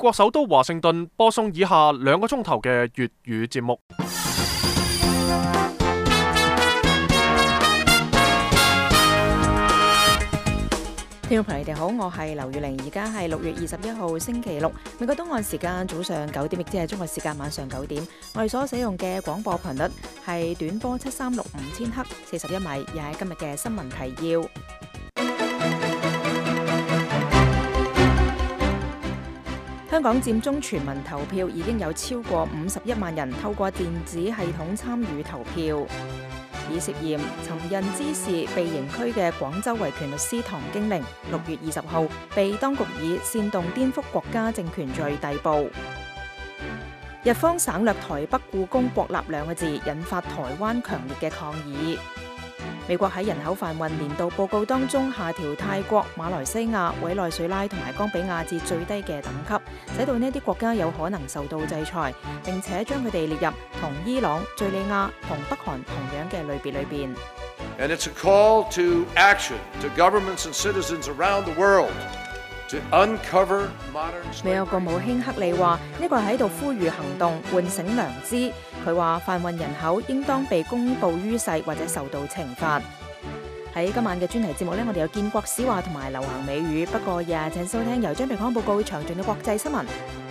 國首都華盛頓播送以下2個鐘頭嘅粵語節目。 聽眾朋友你哋好，我係劉月玲，而家係6月21號星期六，美國東岸時間早上9點，亦即係中國時間晚上9點。我哋所使用嘅廣播頻率係短波7365千赫41米，又係今日嘅新聞提要。香港佔中全民投票已經有超過51萬人透過電子系統參與投票。以涉嫌尋釁滋事被刑拘嘅廣州維權律師唐經玲6月20號被當局以煽動顛覆國家政權罪逮捕。日方省略台北故宮國立2個字，引發台灣強烈嘅抗議。美國喺人口販運年度報告當中下調泰國、馬來西亞、委內瑞拉同埋岡比亞至最低嘅等級，使到呢啲國家有可能受到制裁，並且將佢哋列入同伊朗、敘利亞同北韓同樣嘅類別裏邊。 And it's a call to action to governments and citizens around the world to uncover modern slavery. 美國國務卿克里話：呢個係喺度呼籲行動，喚醒良知。佢話販運人口應當被公佈於世或者受到懲罰。喺今晚嘅專題節目呢，我哋有建國史話同埋流行美語。不過也請收聽由張平康報告詳盡嘅國際新聞。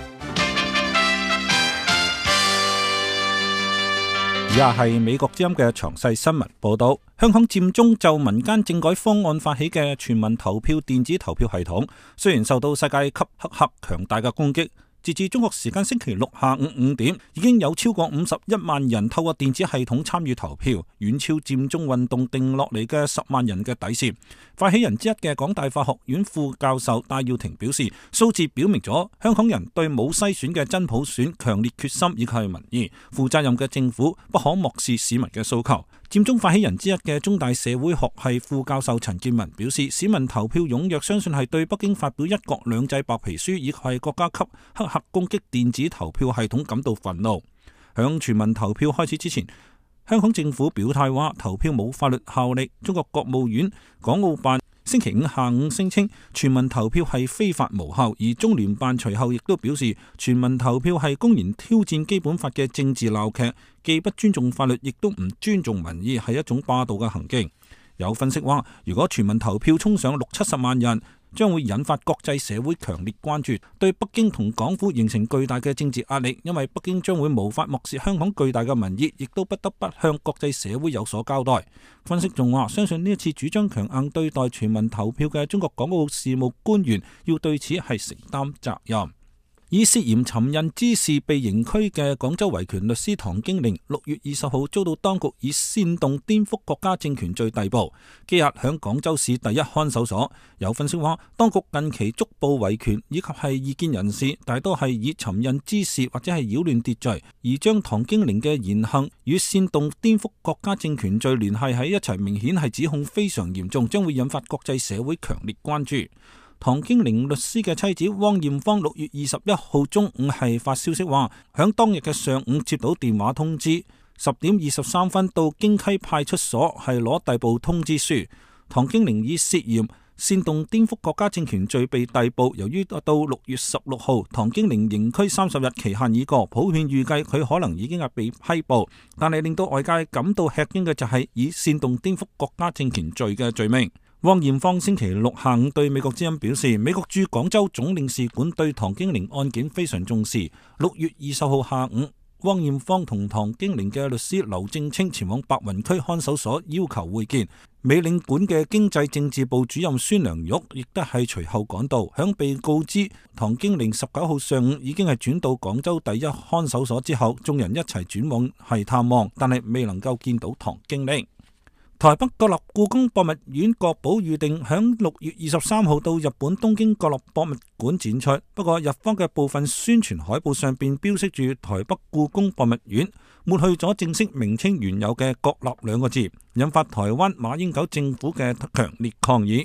以下係美國之音嘅詳細新聞報道。香港佔中就民間政改方案發起嘅全民投票電子投票系統，雖然受到世界級黑客強大嘅攻擊，截至中國時間星期六下午5點，已經有超過51萬人透過電子系統參與投票，遠超佔中運動定落嚟嘅10萬人嘅底線。發起人之一嘅港大法學院副教授戴耀廷表示，數字表明咗香港人對冇篩選嘅真普選強烈決心以及係民意。負責任嘅政府不可漠視市民嘅訴求。佔中發起人之一嘅中大社會學系副教授陳建文表示，市民投票踴躍，相信係對北京發表一國兩制白皮書以及係國家級黑客攻擊電子投票系統感到憤怒。響全民投票開始之前，香港政府表態話投票冇法律效力。中國國務院港澳辦星期5下午聲稱全民投票係非法無效，而中聯辦隨後亦都表示全民投票係公然挑戰基本法嘅政治鬧劇，既不尊重法律，亦都唔尊重民意，係一種霸道嘅行徑。有分析話，如果全民投票衝上60-70萬人，將會引發國際社會強烈關注，對北京同港府形成巨大嘅政治壓力，因為北京將會無法漠視香港巨大嘅民意，亦都不得不向國際社會有所交代。分析仲話，相信呢一次主張強硬對待全民投票嘅中國港澳事務官員要對此係承擔責任。以涉嫌尋釁滋事被刑拘嘅廣州維權律師唐經玲6月20號遭到當局以煽動顛覆國家政權罪逮捕，羈押響廣州市第一看守所。有分析話，當局近期捉捕維權以及係異見人士，大多係以尋釁滋事或者係擾亂秩序，而將唐經玲嘅言行與煽動顛覆國家政權罪聯繫喺一齊，明顯係指控非常嚴重，將會引發國際社會強烈關注。唐經玲律師嘅妻子汪艷芳6月21號中午係發消息話，響當日嘅上午接到電話通知，10點23分到京溪派出所係攞逮捕通知書。唐經玲以涉嫌煽動顛覆國家政權罪被逮捕。由於到6月16號唐經玲刑拘30日期限已過，普遍預計佢可能已經係被批捕，但係令到外界感到吃驚嘅就係以煽動顛覆國家政權罪嘅罪名。汪艷芳星期六下午對美國之音表示，美國駐廣州總領事館對唐經玲案件非常重視。6月20號下午，汪艷芳同唐經玲嘅律師劉正清前往白雲區看守所要求會見。美領館嘅經濟政治部主任孫良玉亦都係隨後趕到，響被告知唐經玲19號上午已經係轉到廣州第一看守所之後，眾人一齊轉往係探望，但係未能夠見到唐經玲。台北國立故宮博物院國寶預定響6月23號到日本東京國立博物館展出，不過日方嘅部分宣傳海報上邊標識住台北故宮博物院，抹去咗正式名稱原有嘅國立2個字，引發台灣馬英九政府嘅強烈抗議。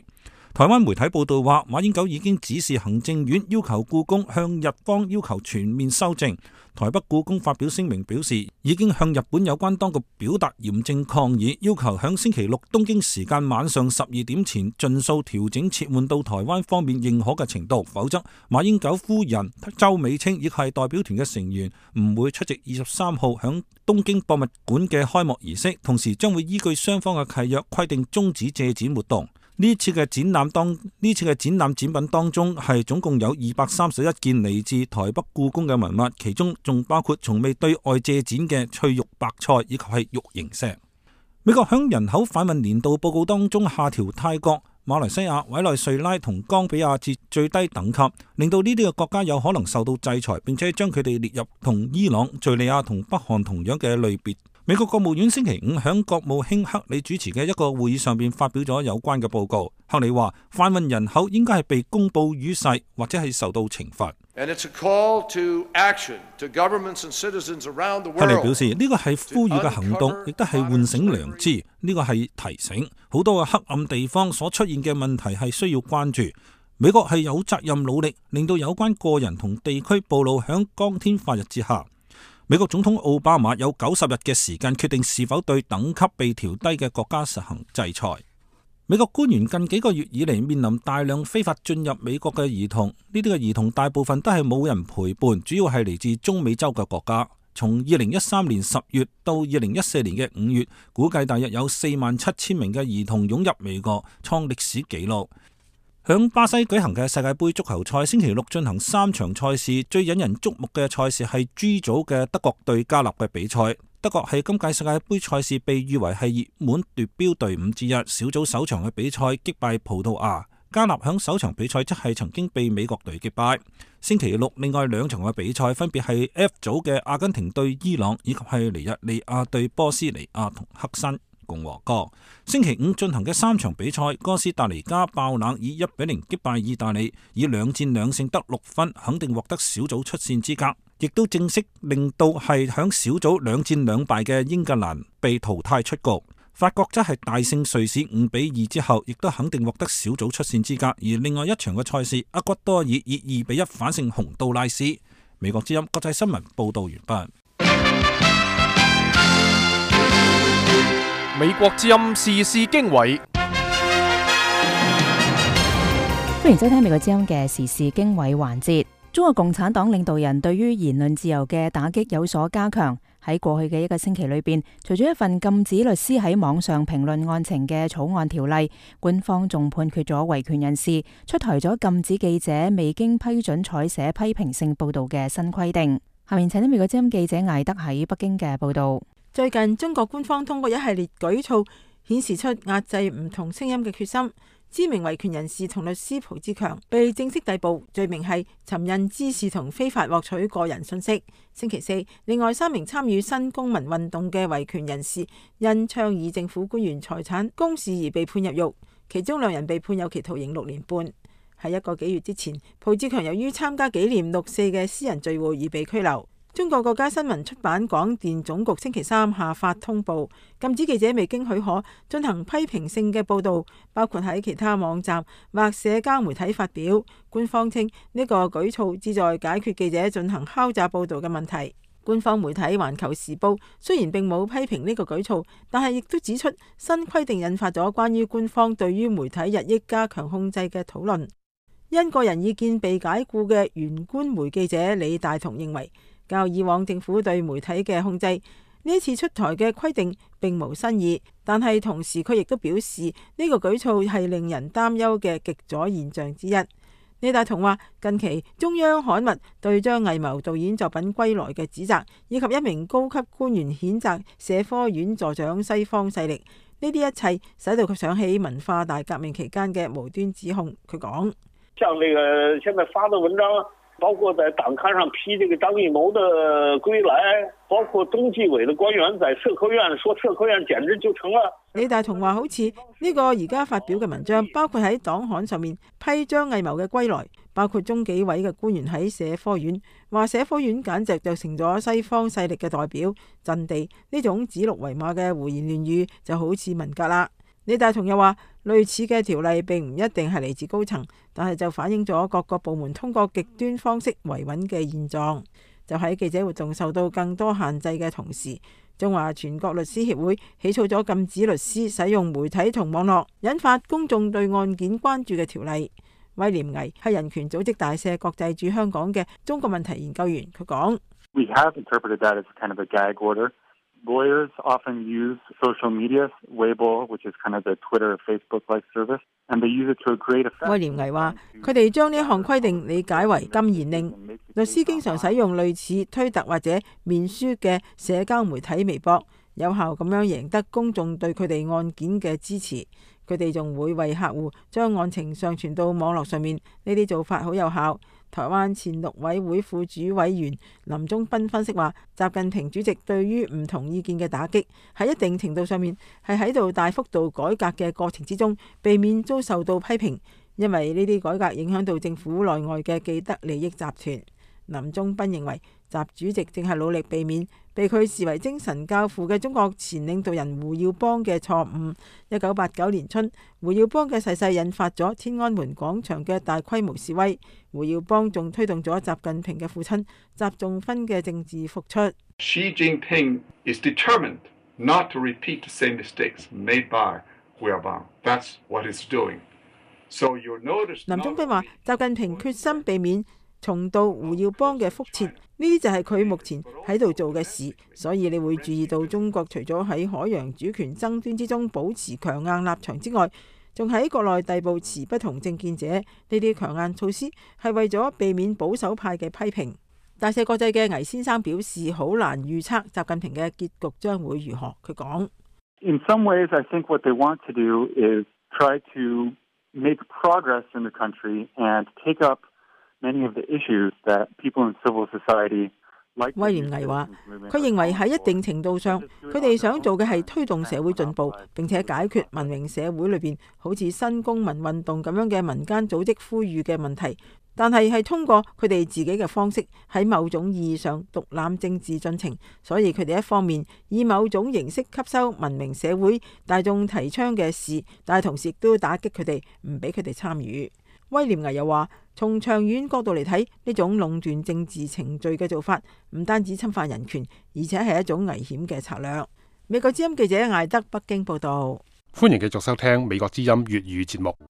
台灣媒體報道話，馬英九已經指示行政院要求故宮向日方要求全面修正。台北故宮發表聲明表示，已經向日本有關當局表達嚴正抗議，要求響星期六東京時間晚上12點前盡數調整撤換到台灣方面認可嘅程度，否則馬英九夫人周美青亦係代表團嘅成員唔會出席23號響東京博物館嘅開幕儀式，同時將會依據雙方嘅契約規定終止借展活動。呢次嘅展覽展品當中係總共有231件嚟自台北故宮嘅文物，其中仲包括從未對外借展嘅翠玉白菜以及係玉形石。美國響人口販運年度報告當中下調泰國、馬來西亞、委內瑞拉同岡比亞至最低等級，令到呢啲嘅國家有可能受到制裁，並且將佢哋列入同伊朗、敘利亞同北韓同樣嘅類別。美國國務院星期五響國務卿克里主持嘅一個會議上邊發表咗有關嘅報告。克里話，販運人口應該係被公佈於世，或者係受到懲罰。克里表示，呢個係呼籲嘅行動，亦都係喚醒良知，呢個係提醒好多嘅黑暗地方所出現嘅問題係需要關注。美國係有責任努力令到有關個人同地區暴露響光天化日之下。美國總統奧巴馬有90日嘅時間決定是否對等級被調低嘅國家實行制裁。美國官員近幾個月以嚟面臨大量非法進入美國嘅兒童，呢啲嘅兒童大部分都係冇人陪伴，主要係嚟自中美洲嘅國家。從2013年10月到2014年嘅5月，估計大約有47000名嘅兒童湧入美國，創歷史紀錄。響巴西舉行嘅世界盃足球賽，星期六進行3場賽事，最引人矚目嘅賽事係 G 組嘅德國對加納嘅比賽。德國係今屆世界盃賽事被譽為係熱門奪標隊伍之一，小組首場嘅比賽擊敗葡萄牙。加納響首場比賽則係曾經被美國隊擊敗。星期六另外2場嘅比賽分別係 F 組嘅阿根廷對伊朗，以及係尼日利亞對波斯尼亞同黑山共和國。星期五進行嘅3場比賽，哥斯達黎加爆冷以1-0擊敗意大利，以2戰2勝得6分，肯定獲得小組出線資格，亦都正式令到係響小組2戰2敗嘅英格蘭被淘汰出局。法國則係大勝瑞士5-2之後，亦都肯定獲得小組出線資格。而另外一場嘅賽事，厄瓜多爾以2-1反勝洪都拉斯。美國之音國際新聞報道完畢。 美國之音時事經緯， 歡迎收聽美國之音嘅時事經緯環節。中國共產黨領導人對於言論自由嘅打擊有所加強。喺過去嘅1個星期裏邊，除咗一份禁止律師喺網上評論案情嘅草案條例，官方仲判決咗維權人士，出台咗禁止記者未經批准採寫批評性報道嘅新規定。下面請聽美國之音記者艾德喺北京嘅報道。 最近中國官方通過一系列舉措，顯示出壓制唔同聲音嘅決心。知名維權人士同律師蒲志強被正式逮捕，罪名係尋釁滋事同非法獲取個人信息。星期四，另外3名參與新公民運動嘅維權人士因倡議政府官員財產公示而被判入獄，其中2人被判有期徒刑6年半。喺1個幾月之前，蒲志強由於參加紀念6·4嘅私人聚會而被拘留。中國國家新聞出版廣電總局星期三下發通報，禁止記者未經許可進行批評性嘅報道，包括喺其他網站或社交媒體發表。官方稱呢個舉措旨在解決記者進行敲詐報道嘅問題。官方媒體《環球時報》雖然並冇批評呢個舉措，但係亦都指出新規定引發咗關於官方對於媒體日益加強控制嘅討論。因個人意見被解雇嘅原官媒記者李大同認為，較以往政府對媒體嘅控制，呢一次出台嘅規定並無新意，但係同時佢亦都表示呢個舉措係令人擔憂嘅極左現象之一。李大同話，近期中央刊物對張藝謀導演作品歸來嘅指責，以及一名高級官員譴責社科院助長西方勢力，呢啲一切使到佢想起文化大革命期間嘅無端指控。佢講， 像這個現在發的文章，包括在黨刊上批這個張藝謀的歸來，包括中紀委的官員在社科院說社科院簡直就成了。 李大同話，好似呢個而家發表嘅文章，包括喺黨刊上面批張藝謀嘅歸來，包括中紀委嘅官員喺社科院話社科院簡直就成咗西方勢力嘅代表陣地，呢種指鹿為馬嘅胡言亂語就好似文革啦。 李大同又話，類似嘅條例並唔一定係嚟自高層，但係就反映咗各個部門通過極端方式維穩嘅現狀。就喺記者活動受到更多限制嘅同時，中華全國律師協會起草咗禁止律師使用媒體同網絡引發公眾對案件關注嘅條例。威廉毅係人權組織大赦國際駐香港嘅中國問題研究員，佢講 ：We have interpreted that as kind of a gag order. Lawyers often use social media, Weibo, which is kind of the Twitter, Facebook-like service, and they use it to a great effect. 威廉毅話：佢哋將呢一項規定理解為禁言令。律師經常使用類似推特或者面書嘅社交媒體微博，有效咁樣贏得公眾對佢哋案件嘅支持。佢哋仲會為客戶將案情上傳到網絡上面，呢啲做法好有效。台灣前陸委會副主委員林宗斌分析話，習近平主席對於唔同意見嘅打擊，喺一定程度上面係喺度大幅度改革嘅過程之中，避免遭受到批評，因為呢啲改革影響到政府內外嘅既得利益集團。林宗斌認為，習主席正係努力避免被佢視為精神教父嘅中國前領導人胡耀邦嘅錯誤。1989年春，胡耀邦嘅逝世引發咗天安門廣場嘅大規模示威。胡耀邦仲推動咗習近平嘅父親習仲勳嘅政治復出。 Xi Jinping is determined not to repeat the same mistakes made by Hu Yaobang. That's what he's doing. So you'll notice. 林宗斌話：習近平決心避免重蹈胡耀邦嘅覆轍，呢啲就係佢目前喺度做嘅事。所以你會注意到中國除咗喺海洋主權爭端之中保持強硬立場之外，仲喺國內逮捕持不同政見者。呢啲強硬措施係為咗避免保守派嘅批評。大赦國際嘅倪先生表示，好難預測習近平嘅結局將會如何。佢講 ：In some ways, I think what they want to do is try to make progress in the country and take up many of the issues that people in civil society like. 威廉毅話：佢認為喺一定程度上，佢哋想做嘅係推動社會進步，並且解決文明社會裏邊好似新公民運動咁樣嘅民間組織呼籲嘅問題，但係通過佢哋自己嘅方式，喺某種意義上獨攬政治進程。所以佢哋一方面以某種形式吸收文明社會大眾提倡嘅事，但係同時亦都打擊佢哋，唔俾佢哋參與。威廉毅又話：從長遠角度嚟睇，呢種壟斷政治程序嘅做法，唔單止侵犯人權，而且係一種危險嘅策略。美國之音記者艾德北京報道。 歡迎繼續收聽美國之音粵語節目。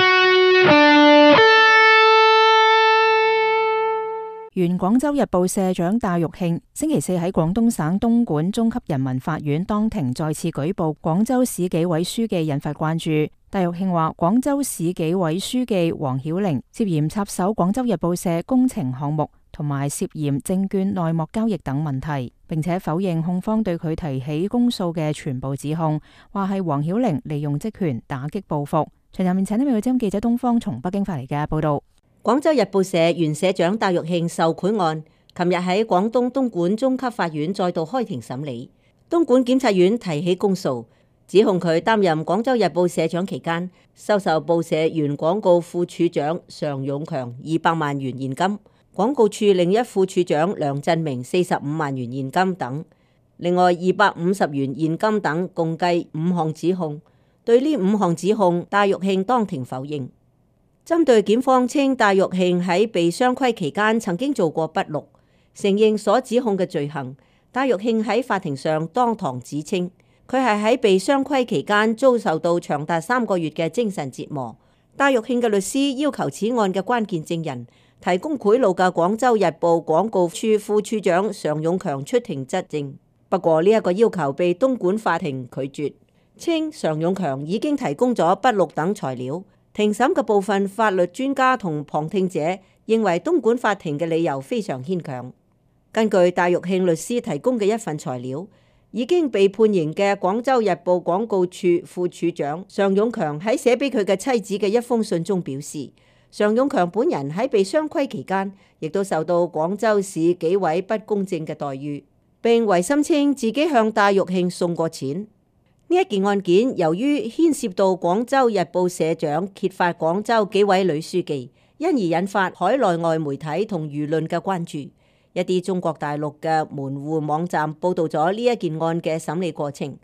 原廣州日報社長戴玉慶星期四喺廣東省東莞中級人民法院當庭再次舉報廣州市紀委書記，引發關注。戴玉慶話，廣州市紀委書記黃曉玲涉嫌插手廣州日報社工程項目同埋涉嫌證券內幕交易等問題，並且否認控方對佢提起公訴嘅全部指控，話係黃曉玲利用職權打擊報復。隨後面請呢美國之音記者東方從北京發嚟嘅報道。 廣州日報社原社長戴玉慶受賄案，琴日喺廣東東莞中級法院再度開庭審理。東莞檢察院提起公訴，指控佢擔任廣州日報社長期間，收受報社原廣告副處長常勇強200萬元現金，廣告處另一副處長梁振明45萬元現金等，另外250元現金等，共計5項指控。對呢5項指控，戴玉慶當庭否認。針對檢方稱戴玉慶喺被雙規期間曾經做過筆錄，承認所指控嘅罪行，戴玉慶喺法庭上當堂指稱，佢係喺被雙規期間遭受到長達3個月嘅精神折磨。戴玉慶嘅律師要求此案嘅關鍵證人提供賄賂嘅廣州日報廣告處副處長常勇強出庭質證，不過呢一個要求被東莞法庭拒絕，稱常勇強已經提供咗筆錄等材料。庭審嘅部分法律專家同旁聽者認為東莞法庭嘅理由非常牽強。根據戴玉慶律師提供嘅一份材料，已經被判刑嘅廣州日報廣告處副處長常勇強喺寫俾佢嘅妻子嘅一封信中表示，常勇強本人喺被雙規期間，亦都受到廣州市紀委不公正嘅待遇，並違心稱自己向戴玉慶送過錢。呢一件案件由於牽涉到廣州日報社長揭發廣州紀委女書記，因而引發海內外媒體同輿論嘅關注。一啲中國大陸嘅門戶網站報道咗呢一件案嘅審理過程，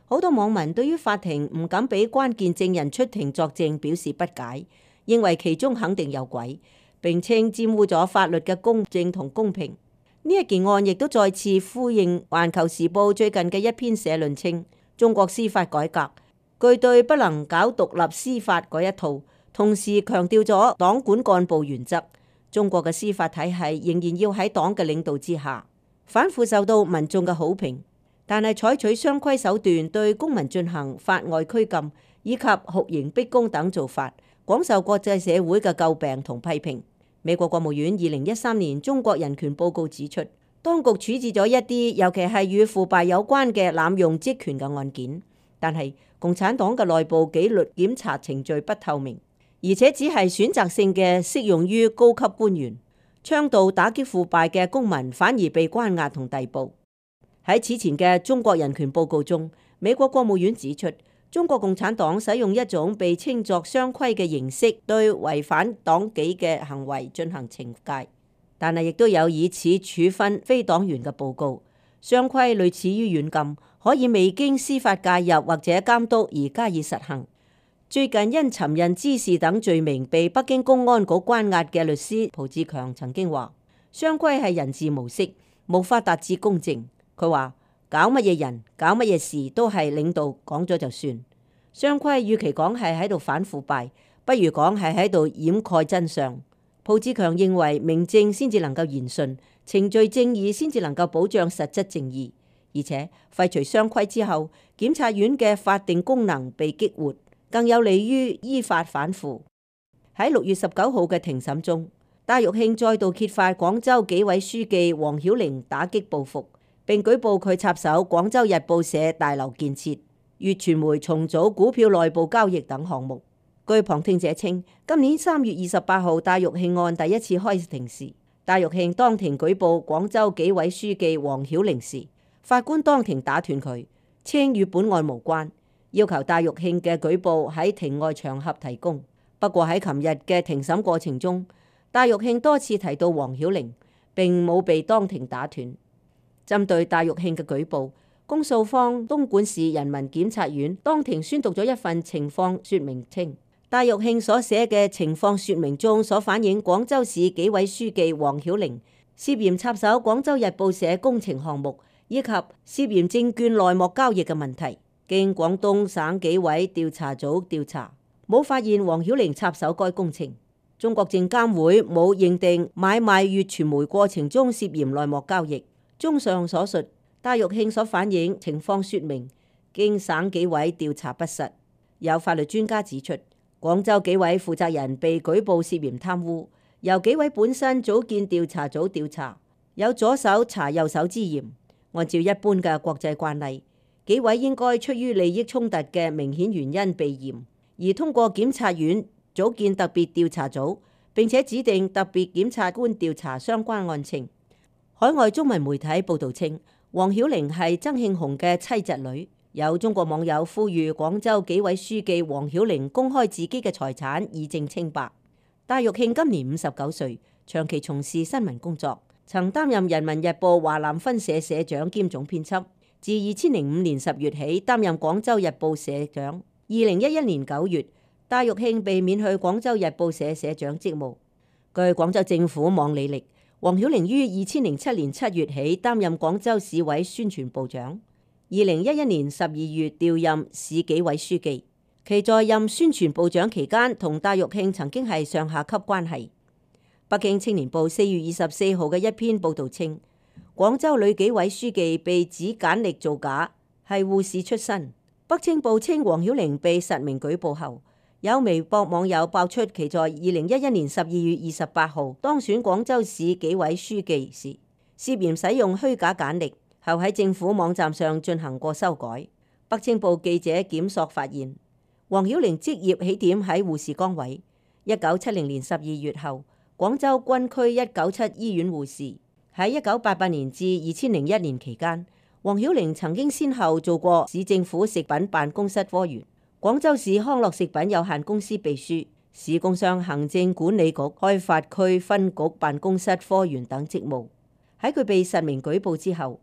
好多網民對於法庭唔敢俾關鍵證人出庭作證表示不解，認為其中肯定有鬼，並稱玷污咗法律嘅公正同公平。呢一件案亦都再次呼應《環球時報》最近嘅一篇社論，稱中國司法改革據對不能搞獨立司法嗰一套，同時強調咗黨管幹部原則。中國嘅司法體系仍然要喺黨嘅領導之下，反腐受到民眾嘅好評。但係採取雙規手段對公民進行法外拘禁以及酷刑逼供等做法，廣受國際社會嘅詬病同批評。美國國務院2013年中國人權報告指出，當局處置咗一啲尤其係與腐敗有關嘅濫用職權嘅案件，但係共產黨嘅內部紀律檢查程序不透明，而且只係選擇性嘅適用於高級官員，倡導打擊腐敗嘅公民反而被關押同逮捕。喺此前嘅中國人權報告中，美國國務院指出，中國共產黨使用一種被稱作雙規嘅形式對違反黨紀嘅行為進行懲戒，但係亦都有以此處分非黨員嘅報告。雙規類似於軟禁，可以未經司法介入或者監督而加以實行。最近因尋釁滋事等罪名被北京公安局關押嘅律師蒲志強曾經話，雙規係人治模式，無法達至公正。佢話，搞乜嘢人搞乜嘢事都係領導講咗就算。雙規與其講係喺度反腐敗，不如講係喺度掩蓋真相。蒲志強認為明正先至能夠言順，程序正義先至能夠保障實質正義，而且廢除雙規之後，檢察院嘅法定功能被激活，更有利於依法反腐。喺6月19號嘅庭審中，戴玉慶再度揭發廣州紀委書記黃曉玲打擊報復，並舉報佢插手廣州日報社大樓建設、粵傳媒重組股票內部交易等項目。據旁聽者稱，今年3月28號戴玉慶案第一次開庭時，戴玉慶當庭舉報廣州紀委書記黃曉玲時，法官當庭打斷佢，稱與本案無關，要求戴玉慶嘅舉報喺庭外場合提供。不過喺琴日嘅庭審過程中，戴玉慶多次提到黃曉玲，並冇被當庭打斷。針對戴玉慶嘅舉報，公訴方東莞市人民檢察院當庭宣讀咗一份情況說明，稱戴玉慶所寫嘅情況說明中所反映廣州市紀委書記黃曉玲涉嫌插手廣州日報社工程項目以及涉嫌證券內幕交易嘅問題，經廣東省紀委調查組調查，冇發現黃曉玲插手該工程。中國證監會冇認定買賣粵傳媒過程中涉嫌內幕交易。綜上所述，戴玉慶所反映情況說明經省紀委調查不實。有法律專家指出，廣州紀委負責人被舉報涉嫌貪污，由紀委本身組建調查組調查，有左手查右手之嫌。按照一般嘅國際慣例，紀委應該出於利益衝突嘅明顯原因避嫌，而通過檢察院組建特別調查組，並且指定特別檢察官調查相關案情。海外中文媒體報導稱，黃曉玲係曾慶紅嘅妻侄女。有中國網友呼籲廣州紀委書記黃曉玲公開自己嘅財產以證清白。戴玉慶今年59歲，長期從事新聞工作，曾擔任人民日報華南分社社長兼總編輯。自2005年10月起擔任廣州日報社長。2011年9月，戴玉慶被免去廣州日報社社長職務。據廣州政府網履歷，黃曉玲於2007年7月起擔任廣州市委宣傳部長，2011年12月調任市紀委書記。其在任宣傳部長期間，同戴玉慶曾經係上下級關係。北京青年報4月24號嘅一篇報導稱，廣州女紀委書記被指簡歷造假，係護士出身。北青報稱黃曉玲被實名舉報後，有微博網友爆出其在2011年12月28號當選廣州市紀委書記時，涉嫌使用虛假簡歷，後喺政府網站上進行過修改。北青報記者檢索發現，黃曉玲職業起點喺護士崗位。1970年12月後，廣州軍區197醫院護士。喺1988年至2001年期間，黃曉玲曾經先後做過市政府食品辦公室科員、廣州市康樂食品有限公司秘書、市工商行政管理局開發區分局辦公室科員等職務。喺佢被實名舉報之後，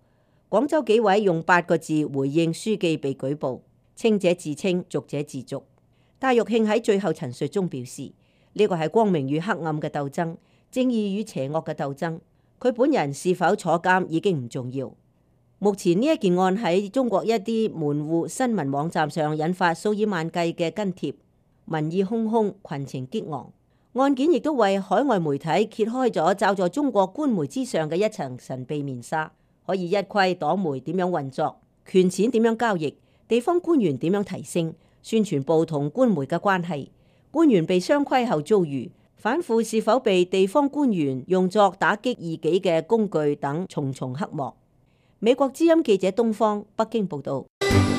廣州紀委用8個字回應書記被舉報，清者自清，濁者自濁。戴玉慶喺最後陳述中表示，呢個係光明與黑暗嘅鬥爭，正義與邪惡嘅鬥爭。佢本人是否坐監已經唔重要。目前呢一件案喺中國一啲門戶新聞網站上引發數以萬計嘅跟帖，民意洶洶，群情激昂。案件亦都為海外媒體揭開咗罩在中國官媒之上嘅一層神秘面紗，可以一窺黨媒點樣運作，權錢點樣交易，地方官員點樣提升，宣傳部同官媒嘅關係，官員被雙規後遭遇，反腐是否被地方官員用作打擊異己嘅工具等重重黑幕。美國之音記者東方北京報道。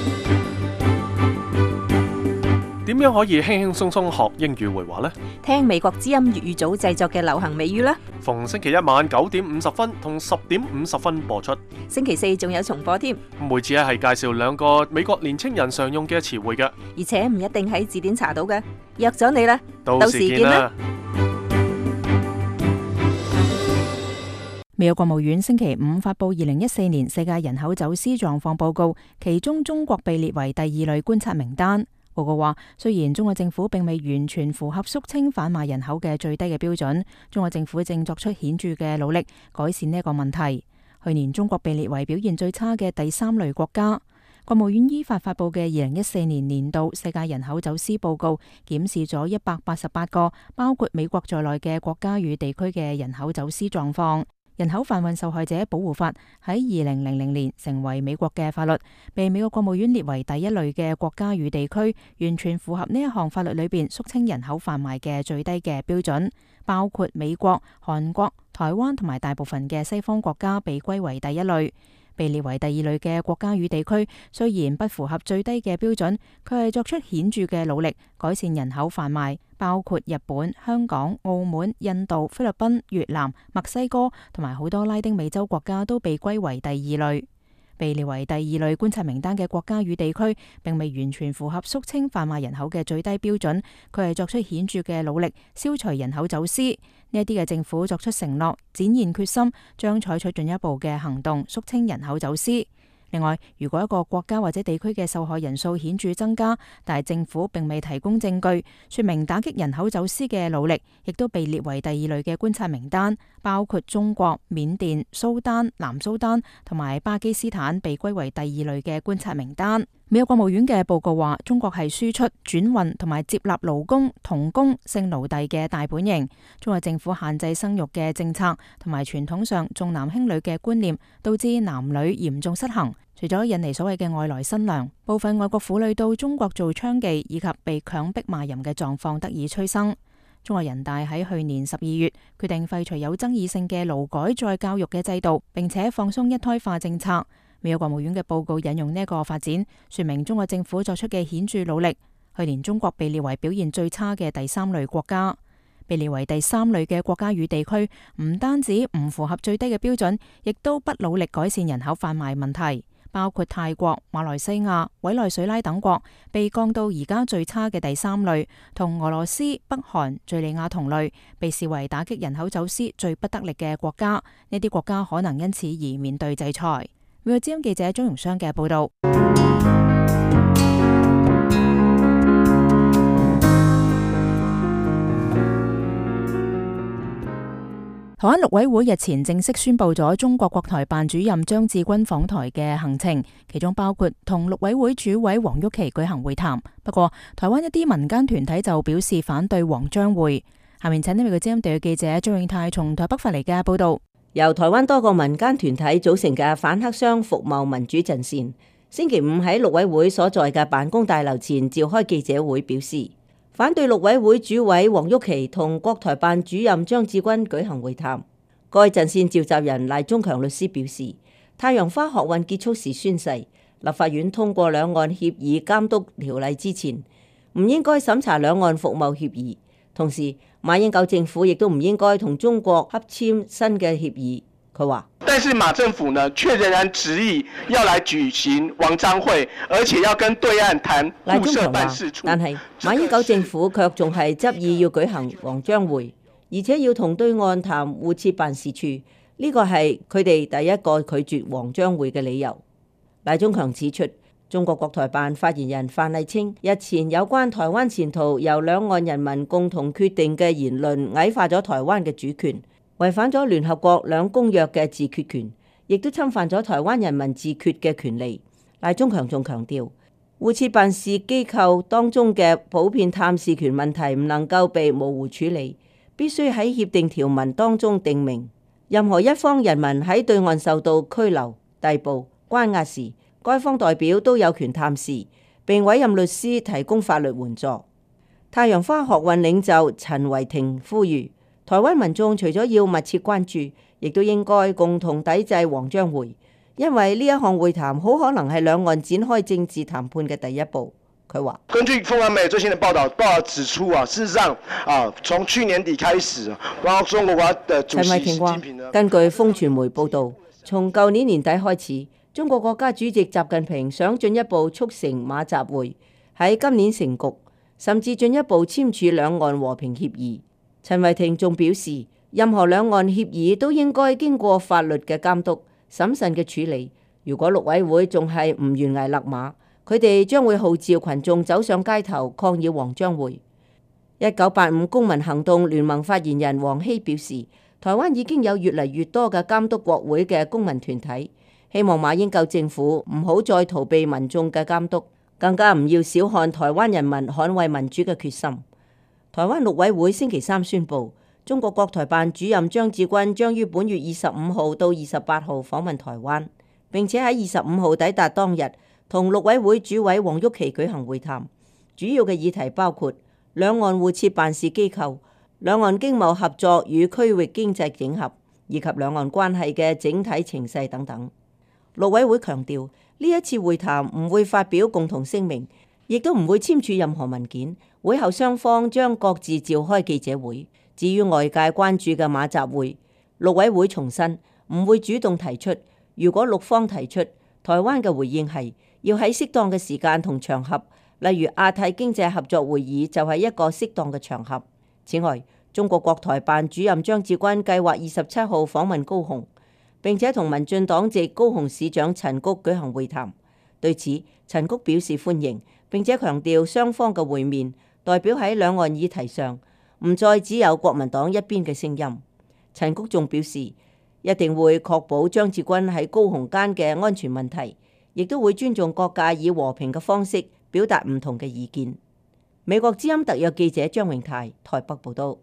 點樣可以輕輕鬆鬆學英語會話呢？ 聽美國之音粵語組製作嘅流行美語啦。 逢星期一晚9點50分同10點50分播出。 星期四仲有重播添。 每次係介紹2個美國年青人常用嘅詞彙嘅， 而且唔一定喺字典查到嘅。約咗你啦， 到時見啦。 美國國務院星期5發布2014年世界人口走私狀況報告，其中中國被列為第2類觀察名單。報告話，雖然中國政府並未完全符合肅清販賣人口嘅最低嘅標準，中國政府正作出顯著嘅努力改善呢一個問題。去年中國被列為表現最差嘅第3類國家。國務院依法發布嘅2014年年度世界人口走私報告，檢視咗188個包括美國在內嘅國家與地區嘅人口走私狀況。人口販運受害者保護法喺2000年成為美國嘅法律，被美國國務院列為第1類嘅國家與地區，完全符合呢一項法律裏邊肅清人口販賣嘅最低嘅標準，包括美國、韓國、台灣同埋大部分嘅西方國家被歸為第1類。被列為第2類嘅國家與地區，雖然不符合最低嘅標準，佢係作出顯著嘅努力改善人口販賣，包括日本、香港、澳門、印度、菲律賓、越南、墨西哥同埋好多拉丁美洲國家都被歸為第2類。被列為第2類觀察名單嘅國家與地區，並未完全符合肅清販賣人口嘅最低標準，佢係作出顯著嘅努力消除人口走私。呢一啲嘅政府作出承諾，展現決心，將採取進一步嘅行動肅清人口走私。另外，如果一個國家或者地區嘅受害人數顯著增加，但係政府並未提供證據，說明打擊人口走私嘅努力，亦都被列為第2類嘅觀察名單，包括中國、緬甸、蘇丹、南蘇丹同埋巴基斯坦被歸為第2類嘅觀察名單。美國國務院嘅報告話，中國係輸出、轉運同埋接納勞工、童工、性奴隸嘅大本營。中國政府限制生育嘅政策同埋傳統上重男輕女嘅觀念，導致男女嚴重失衡。除咗引嚟所謂嘅外來新娘，部分外國婦女到中國做娼妓以及被強迫賣淫嘅狀況得以催生。中國人大喺去年12月決定廢除有爭議性嘅勞改再教育嘅制度，並且放鬆一胎化政策。美國國務院嘅報告引用呢一個發展，說明中國政府作出嘅顯著努力。去年中國被列為表現最差嘅第3類國家。被列為第3類嘅國家與地區，唔單止唔符合最低嘅標準，亦都不努力改善人口販賣問題。包括泰國、馬來西亞、委內瑞拉等國被降到而家最差嘅第3類，同俄羅斯、北韓、敘利亞同類，被視為打擊人口走私最不得力嘅國家。呢啲國家可能因此而面對制裁。美國之音記者鍾榮雙嘅報道。台灣陸委會日前正式宣布咗中國國台辦主任張志軍訪台嘅行程，其中包括同陸委會主委黃郁琪舉行會談。不過，台灣一啲民間團體就表示反對黃張會。下面請呢位嘅之音地記者張永泰從台北發嚟嘅報道。 由台灣多個民間團體組成嘅反黑箱服貿民主陣線，星期5喺陸委會所在嘅辦公大樓前召開記者會，表示反對陸委會主委黃郁琪同國台辦主任張志軍舉行會談。該陣線召集人賴中強律師表示，太陽花學運結束時宣誓，立法院通過兩岸協議監督條例之前，唔應該審查兩岸服貿協議。同時，馬英九政府亦都唔應該同中國洽簽新嘅協議。佢話： 但是馬政府呢，卻仍然執意要來舉行王張會，而且要跟對岸談互設辦事處。 但係馬英九政府卻仲係執意要舉行王張會，而且要同對岸談互設辦事處。 呢個係佢哋第一個拒絕王章會嘅理由。賴中強指出，中國國台辦發言人范麗清日前有關台灣前途由兩岸人民共同決定嘅言論矮化咗台灣嘅主權，違反咗聯合國兩公約嘅自決權，亦都侵犯咗台灣人民自決嘅權利。賴中強仲強調，互設辦事機構當中嘅普遍探視權問題唔能夠被模糊處理，必須喺協定條文當中定明，任何一方人民喺對岸受到拘留、逮捕、關押時，該方代表都有權探視，並委任律師提供法律援助。太陽花學運領袖陳為廷呼籲，台灣民眾除咗要密切關注，亦都應該共同抵制王章會，因為呢一項會談好可能係兩岸展開政治談判嘅第一步。佢話： 根據鳳傳媒最新嘅報道指出事實上從去年底開始，包括中國嘅主席習近平呢， 根據鳳傳媒報道，從舊年年底開始，中國國家主席習近平想進一步促成馬習會喺今年成局，甚至進一步簽署兩岸和平協議。陳為廷仲表示，任何兩岸協議都應該經過法律嘅監督、審慎嘅處理。如果陸委會仲係唔懸崖勒馬，佢哋將會號召群眾走上街頭抗議王章會。1985公民行動聯盟發言人黃希表示，台灣已經有越嚟越多嘅監督國會嘅公民團體，希望馬英九政府唔好再逃避民眾嘅監督，更加唔要小看台灣人民捍衛民主嘅決心。台灣陸委會星期三宣布，中國國台辦主任張志軍將於本月25號到28號訪問台灣，並且喺25號抵達當日同陸委會主委王郁琦舉行會談，主要嘅議題包括兩岸互設辦事機構、兩岸經貿合作與區域經濟整合，以及兩岸關係嘅整體情勢等等。陸委會強調，呢一次會談唔會發表共同聲明，亦都唔會簽署任何文件。會後雙方將各自召開記者會。至於外界關注嘅馬習會，陸委會重申唔會主動提出。如果陸方提出，台灣嘅回應係要喺適當嘅時間同場合，例如亞太經濟合作會議就係一個適當嘅場合。此外，中國國台辦主任張志軍計劃27號訪問高雄，並且同民進黨籍高雄市長陳菊舉行會談。對此，陳菊表示歡迎，並且強調雙方嘅會面代表喺兩岸議題上唔再只有國民黨一邊嘅聲音。陳菊仲表示，一定會確保張志軍喺高雄間嘅安全問題，亦都會尊重各界以和平嘅方式表達唔同嘅意見。美國之音特約記者張榮泰台北報道。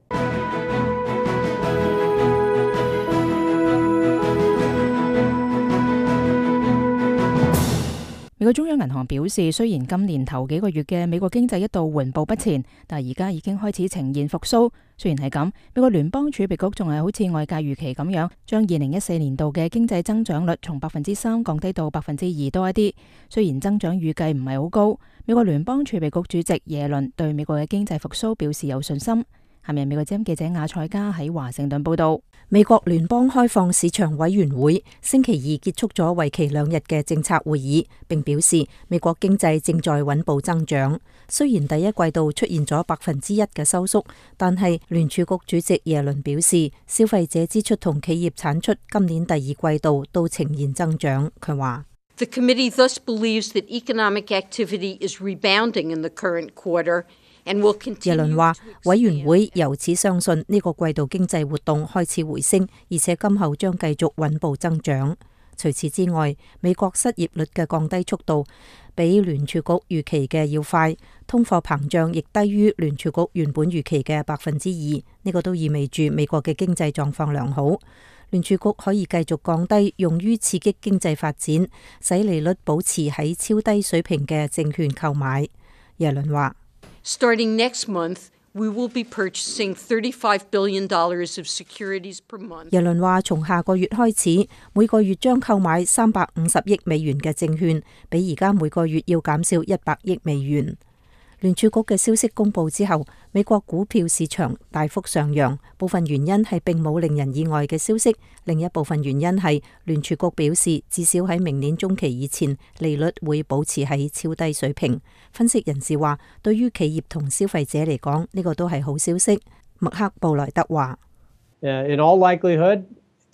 美國中央銀行表示，雖然今年頭幾個月嘅美國經濟一度緩步不前，但係而家已經開始呈現復甦。雖然係咁，美國聯邦儲備局仲係好似外界預期咁樣，將2014年度嘅經濟增長率從3%降低到2%多一啲。雖然增長預計唔係好高，美國聯邦儲備局主席耶倫對美國嘅經濟復甦表示有信心。下面美國之音記者亞賽嘉喺華盛頓報道。美國聯邦開放市場委員會星期二結束咗為期2日嘅政策會議，並表示美國經濟正在穩步增長。雖然第一季度出現咗1%嘅收縮，但係聯儲局主席耶倫表示，消費者支出同企業產出今年第二季度都呈現增長。佢話 ：The committee thus believes that economic activity is rebounding in the current quarter. 耶倫話，委員會由此相信呢個季度經濟活動開始回升，而且今後將繼續穩步增長。除此之外，美國失業率嘅降低速度比聯儲局預期嘅要快，通貨膨脹亦低於聯儲局原本預期嘅2%。呢個都意味住美國嘅經濟狀況良好，聯儲局可以繼續降低用於刺激經濟發展、使利率保持喺超低水平嘅證券購買。耶倫話 ：Starting next month, we will be purchasing $35 billion of securities per month. 耶倫話：從下個月開始，每個月將購買350億美元嘅證券，比而家每個月要減少100億美元。聯儲局嘅消息公佈之後，美國股票市場大幅上揚，部分原因係並冇令人意外嘅消息，另一部分原因係聯儲局表示，至少喺明年中期以前，利率會保持喺超低水平。分析人士話，對於企業同消費者嚟講，呢個都係好消息。麥克布萊德話： In all likelihood,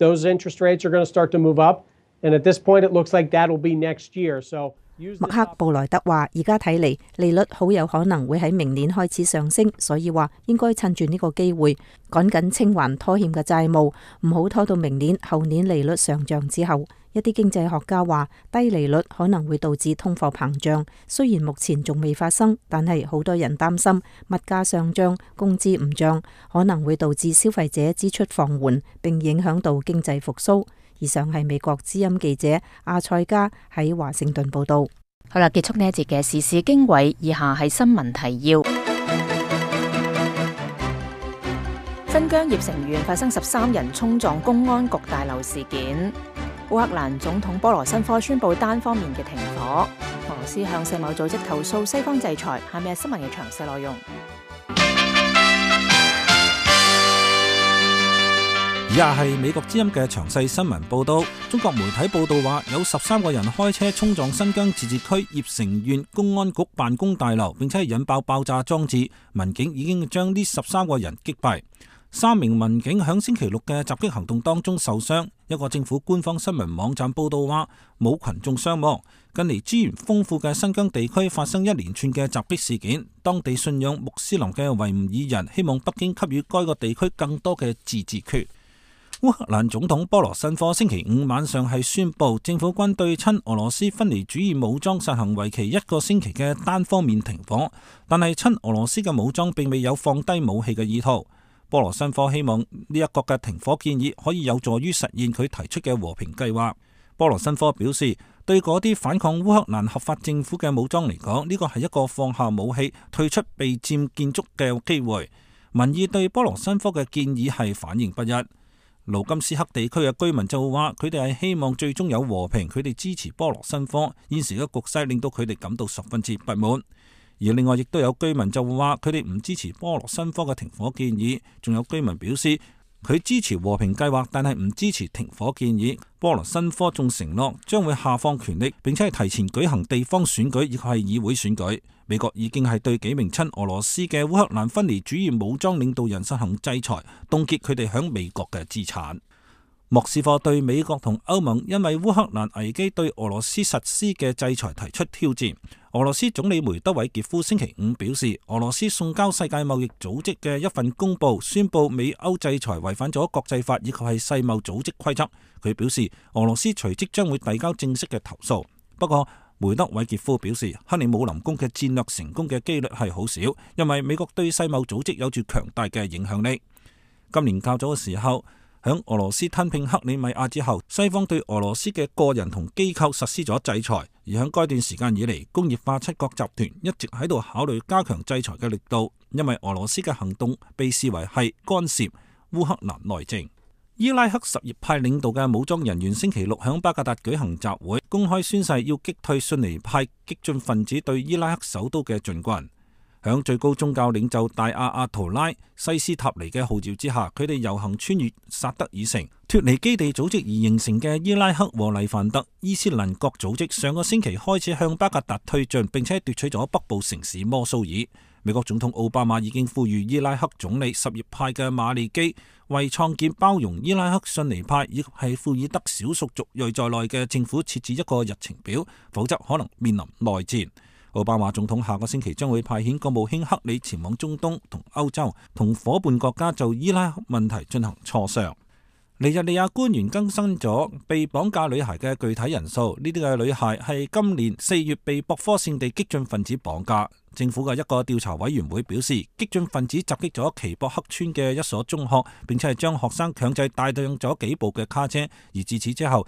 those interest rates are going to start to move up. And at this point, it looks like that'll be next year. So 麥克布萊德話：而家睇嚟，利率好有可能會喺明年開始上升，所以話應該趁住呢個機會，趕緊清還拖欠嘅債務，唔好拖到明年、後年利率上漲之後。一啲經濟學家話，低利率可能會導致通貨膨脹，雖然目前仲未發生，但係好多人擔心物價上漲、工資唔漲，可能會導致消費者支出放緩，並影響到經濟復甦。以上係美國之音記者阿塞加喺華盛頓報道。 好啦，結束呢一節嘅時事經緯，以下係新聞提要。 新疆葉城縣發生13人衝撞公安局大樓事件。烏克蘭總統波羅申科宣布單方面嘅停火。俄羅斯向世貿組織投訴西方制裁。下面係新聞嘅詳細內容。 以下係美國之音嘅詳細新聞報道。中國媒體報道話，有13個人開車衝撞新疆自治區葉城縣公安局辦公大樓，並且引爆爆炸裝置。民警已經將呢13個人擊斃。3名民警響星期六嘅襲擊行動當中受傷。一個政府官方新聞網站報道話，冇群眾傷亡。近嚟資源豐富嘅新疆地區發生一連串嘅襲擊事件，當地信仰穆斯林嘅維吾爾人希望北京給予該個地區更多嘅自治權。烏克蘭總統波羅申科星期五晚上係宣布，政府軍對親俄羅斯分離主義武裝實行為期1個星期嘅單方面停火，但係親俄羅斯嘅武裝並未有放低武器嘅意圖。波羅申科希望呢一個嘅停火建議可以有助於實現佢提出嘅和平計劃。波羅申科表示，對嗰啲反抗烏克蘭合法政府嘅武裝嚟講，呢個係一個放下武器、退出被佔建築嘅機會。民意對波羅申科嘅建議係反應不一。盧甘斯克地區嘅居民就話，佢哋係希望最終有和平，佢哋支持波羅申科。現時嘅局勢令到佢哋感到十分之不滿。而另外亦都有居民就話，佢哋唔支持波羅申科嘅停火建議。仲有居民表示，佢支持和平計劃，但係唔支持停火建議。波羅申科仲承諾將會下放權力，並且係提前舉行地方選舉，亦係議會選舉。美國已經係對幾名親俄羅斯嘅烏克蘭分離主義武裝領導人實行制裁，凍結佢哋響美國嘅資產。莫斯科對美國同歐盟因為烏克蘭危機對俄羅斯實施嘅制裁提出挑戰。俄羅斯總理梅德韋傑夫星期五表示，俄羅斯送交世界貿易組織嘅一份公報宣布美歐制裁違反咗國際法以及係世貿組織規則。佢表示，俄羅斯隨即將會遞交正式嘅投訴。不過梅德韋傑夫表示，克里姆林宮嘅戰略成功嘅機率係好少，因為美國對世貿組織有住強大嘅影響力。今年較早嘅時候，響俄羅斯吞併克里米亞之後，西方對俄羅斯嘅個人同機構實施咗制裁，而響該段時間以嚟，工業化七國集團一直喺度考慮加強制裁嘅力度，因為俄羅斯嘅行動被視為係干涉烏克蘭內政。伊拉克什葉派領導嘅武裝人員星期六響巴格達舉行集會，公開宣誓要擊退遜尼派激進分子對伊拉克首都嘅進軍。響最高宗教領袖大阿阿圖拉西斯塔尼嘅號召之下，佢哋遊行穿越薩德爾城，脫離基地組織而形成嘅伊拉克和黎凡特伊斯蘭國組織上個星期開始向巴格達推進，並且奪取咗北部城市摩蘇爾。美國總統奧巴馬已經呼籲伊拉克總理什葉派嘅馬利基為創建包容伊拉克遜尼派以及係庫爾德少數族裔在內嘅政府設置一個日程表，否則可能面臨內戰。奧巴馬總統下個星期將會派遣國務卿克里前往中東同歐洲，同伙伴國家就伊拉克問題進行磋商。尼日利亞官員更新咗被綁架女孩嘅具體人數，呢啲嘅女孩係今年4月被博科聖地激進分子綁架。政府嘅一個調查委員會表示，激進分子襲擊咗奇博克村嘅一所中學，並且係將學生強制帶上咗幾部嘅卡車，而自此之後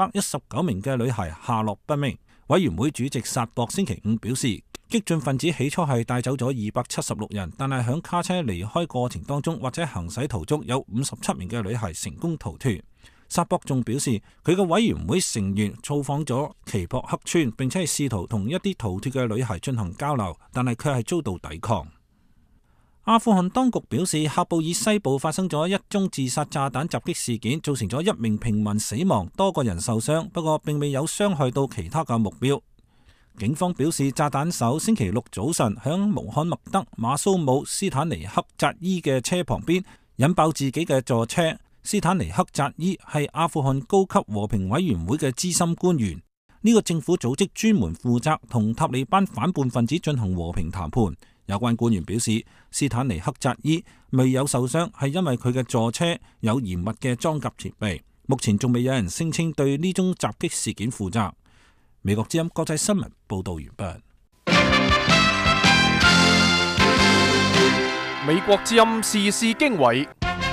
219名嘅女孩下落不明。委員會主席薩博星期五表示，激進分子起初係帶走咗276人，但係響卡車離開過程當中或者行駛途中有57名嘅女孩成功逃脫。薩博仲表示，佢嘅委員會成員造訪咗奇博克村，並且係試圖同一啲逃脫嘅女孩進行交流，但係卻係遭到抵抗。阿富汗當局表示，喀布爾西部發生咗一宗自殺炸彈襲擊事件，造成咗1名平民死亡，多個人受傷，不過並未有傷害到其他嘅目標。警方表示，炸彈手星期六早晨響穆罕默德馬蘇姆斯坦尼克扎伊嘅車旁邊引爆自己嘅座車， 斯坦尼克扎伊係阿富汗高級和平委員會嘅資深官員，呢個政府組織專門負責同塔利班反叛分子進行和平談判。有關官員表示，斯坦尼克扎伊未有受傷，係因為佢嘅座車有嚴密嘅裝甲設備。目前仲未有人聲稱對呢宗襲擊事件負責。美國之音國際新聞報道完畢。 美國之音時事經緯，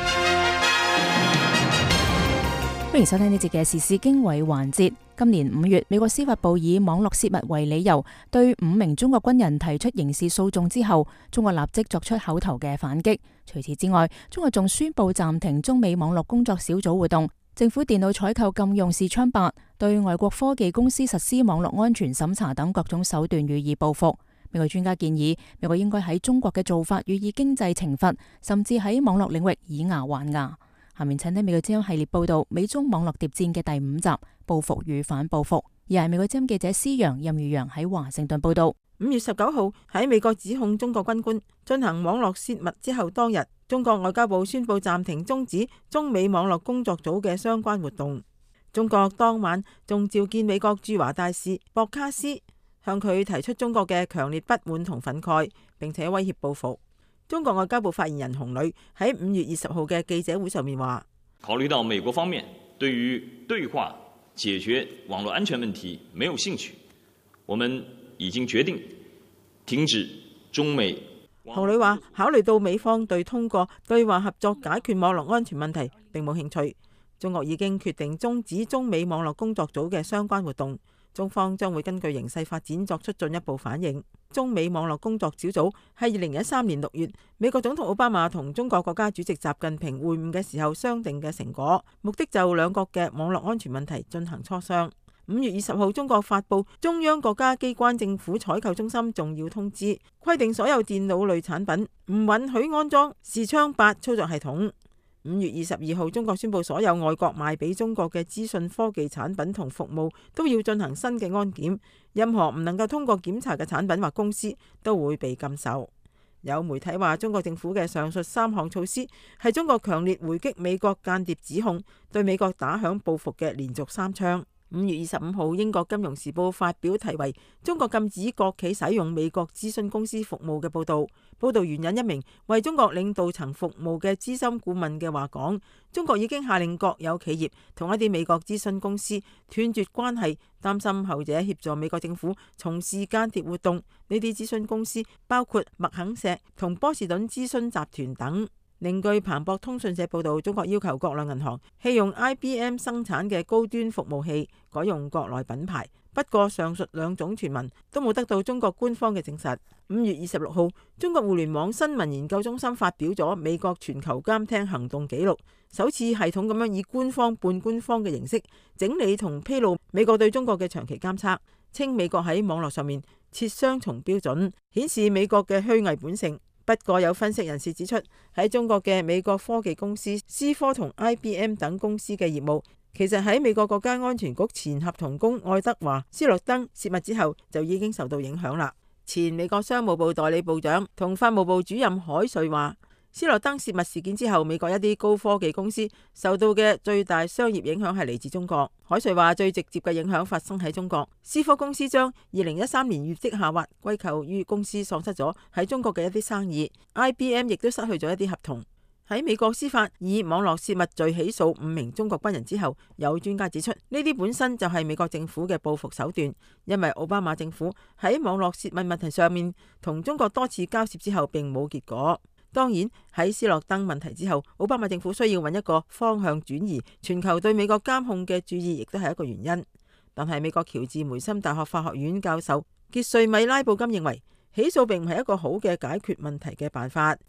歡迎收聽呢節嘅時事經緯環節。今年5月，美國司法部以網絡洩密為理由，對5名中國軍人提出刑事訴訟之後，中國立即作出口頭嘅反擊。除此之外，中國仲宣布暫停中美網絡工作小組活動，政府電腦採購禁用視槍8，對外國科技公司實施網絡安全審查等各種手段予以報復。美國專家建議，美國應該喺中國嘅做法予以經濟懲罰，甚至喺網絡領域以牙還牙。下面請聽美國之音系列報道美中網絡諜戰嘅第5集，報復與反報復。而係美國之音記者施陽、任如陽喺華盛頓報道。 5月19號喺美國指控中國軍官進行網絡洩密之後當日，中國外交部宣布暫停終止中美網絡工作組嘅相關活動。中國當晚仲召見美國駐華大使博卡斯，向佢提出中國嘅強烈不滿同憤慨，並且威脅報復。中國外交部發言人洪磊喺5月20號嘅記者會上面話： 考慮到美國方面對於對話解決網絡安全問題沒有興趣，我們已經決定停止中美。 洪磊話：考慮到美方對通過對話合作解決網絡安全問題並冇興趣，中國已經決定終止中美網絡工作組嘅相關活動。中方將會根據形勢發展作出進一步反應。中美網絡工作小組係2013年6月美國總統奧巴馬同中國國家主席習近平會晤嘅時候商定嘅成果，目的就兩國嘅網絡安全問題進行磋商。5月20號，中國發布中央國家機關政府採購中心重要通知，規定所有電腦類產品唔允許安裝視槍8操作系統。5月22號，中國宣布所有外國賣俾中國嘅資訊科技產品同服務都要進行新嘅安檢，任何唔能夠通過檢查嘅產品或公司都會被禁售。有媒體話，中國政府嘅上述3項措施係中國強烈回擊美國間諜指控，對美國打響報復嘅連續3槍。5月25號，英國金融時報發表題為《中國禁止國企使用美國諮詢公司服務》嘅報導。報導援引一名為中國領導層服務嘅資深顧問嘅話講，中國已經下令國有企業同一啲美國諮詢公司斷絕關係，擔心後者協助美國政府從事間諜活動。呢啲諮詢公司包括麥肯錫同波士頓諮詢集團等。另據彭博通訊社報導，中國要求國內銀行棄用 IBM 生產嘅高端服務器，改用國內品牌。不過上述2種傳聞都冇得到中國官方嘅證實。5月26號，中國互聯網新聞研究中心發表咗美國全球監聽行動記錄，首次系統咁樣以官方半官方嘅形式整理同披露美國對中國嘅長期監測，稱美國喺網絡上面設雙重標準，顯示美國嘅虛偽本性。不過有分析人士指出，喺中國嘅美國科技公司思科同 IBM 等公司嘅業務，其實喺美國國家安全局前合同工愛德華斯諾登洩密之後就已經受到影響啦。前美國商務部代理部長同法務部主任海瑞話，斯諾登洩密事件之後，美國一啲高科技公司受到嘅最大商業影響係嚟自中國。海瑞話，最直接嘅影響發生喺中國，思科公司將2013年業績下滑歸咎於公司喪失咗喺中國嘅一啲生意。IBM 亦都失去咗一啲合同。喺美國司法以網絡洩密罪起訴5名中國軍人之後，有專家指出，呢啲本身就係美國政府嘅報復手段，因為奧巴馬政府喺網絡洩密問題上面同中國多次交涉之後並冇結果。當然喺斯諾登問題之後，奧巴馬政府需要揾一個方向轉移全球對美國監控嘅注意，亦都係一個原因。但係美國喬治梅森大學法學院教授傑瑞米拉布金認為，起訴並唔係一個好嘅解決問題嘅辦法。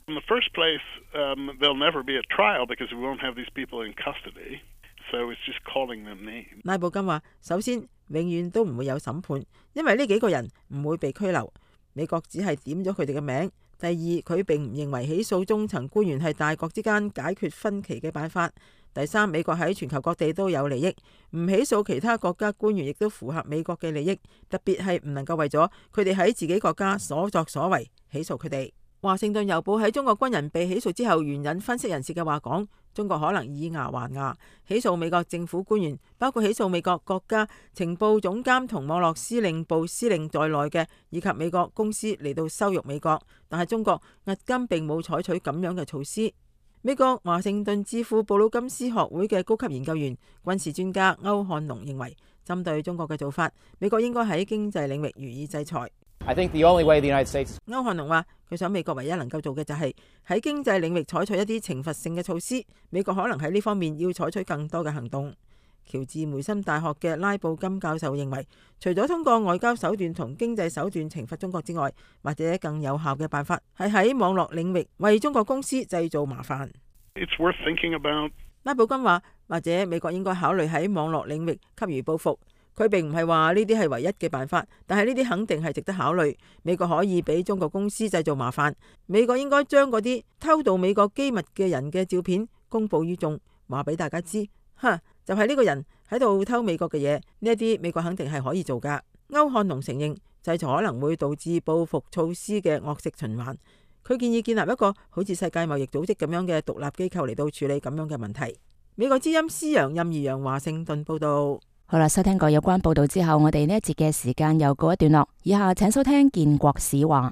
拉布金話，首先永遠都唔會有審判，因為呢幾個人唔會被拘留，美國只係點咗佢哋嘅名。第二，佢並唔認為起訴中層官員係大國之間解決分歧嘅辦法。第三，美國喺全球各地都有利益，唔起訴其他國家官員亦都符合美國嘅利益，特別係唔能夠為咗佢哋喺自己國家所作所為起訴佢哋。華盛頓郵報喺中國軍人被起訴之後，援引分析人士嘅話講， 中國可能以牙還牙，起訴美國政府官員，包括起訴美國國家情報總監同網絡司令部司令在內嘅，以及美國公司嚟到羞辱美國。但係中國迄今並冇採取咁樣嘅措施。美國華盛頓智庫布魯金斯學會嘅高級研究員、軍事專家歐漢龍認為，針對中國嘅做法，美國應該喺經濟領域予以制裁。 I think the only way the United States... 歐漢龍話：佢想美國唯一能夠做嘅就係喺經濟領域採取一啲懲罰性嘅措施。美國可能喺呢方面要採取更多嘅行動。喬治梅森大學嘅拉布金教授認為，除咗通過外交手段同經濟手段懲罰中國之外，或者更有效嘅辦法係喺網絡領域為中國公司製造麻煩。 It's worth thinking about. 拉布金話：或者美國應該考慮喺網絡領域給予報復。佢並唔係話呢啲係唯一嘅辦法，但係呢啲肯定係值得考慮。美國可以俾中國公司製造麻煩。美國應該將嗰啲偷渡美國機密嘅人嘅照片公布於眾，話俾大家知，就係呢個人喺度偷美國嘅嘢。呢一啲美國肯定係可以做噶。歐漢龍承認制裁可能會導致報復措施嘅惡性循環。佢建議建立一個好似世界貿易組織咁樣嘅獨立機構嚟到處理咁樣嘅問題。美國之音施陽任怡陽華盛頓報道。 好啦，收聽過有關報道之後，我哋呢一節嘅時間又告一段落。以下請收聽建國史話。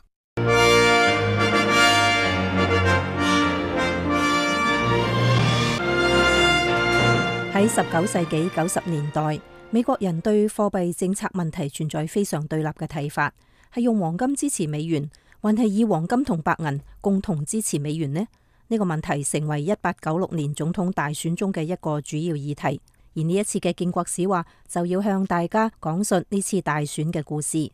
喺19世紀90年代，美國人對貨幣政策問題存在非常對立嘅睇法，係用黃金支持美元，還係以黃金同白銀共同支持美元呢？呢個問題成為1896年總統大選中嘅一個主要議題。而呢一次嘅建國史話就要向大家講述呢次大選嘅故事。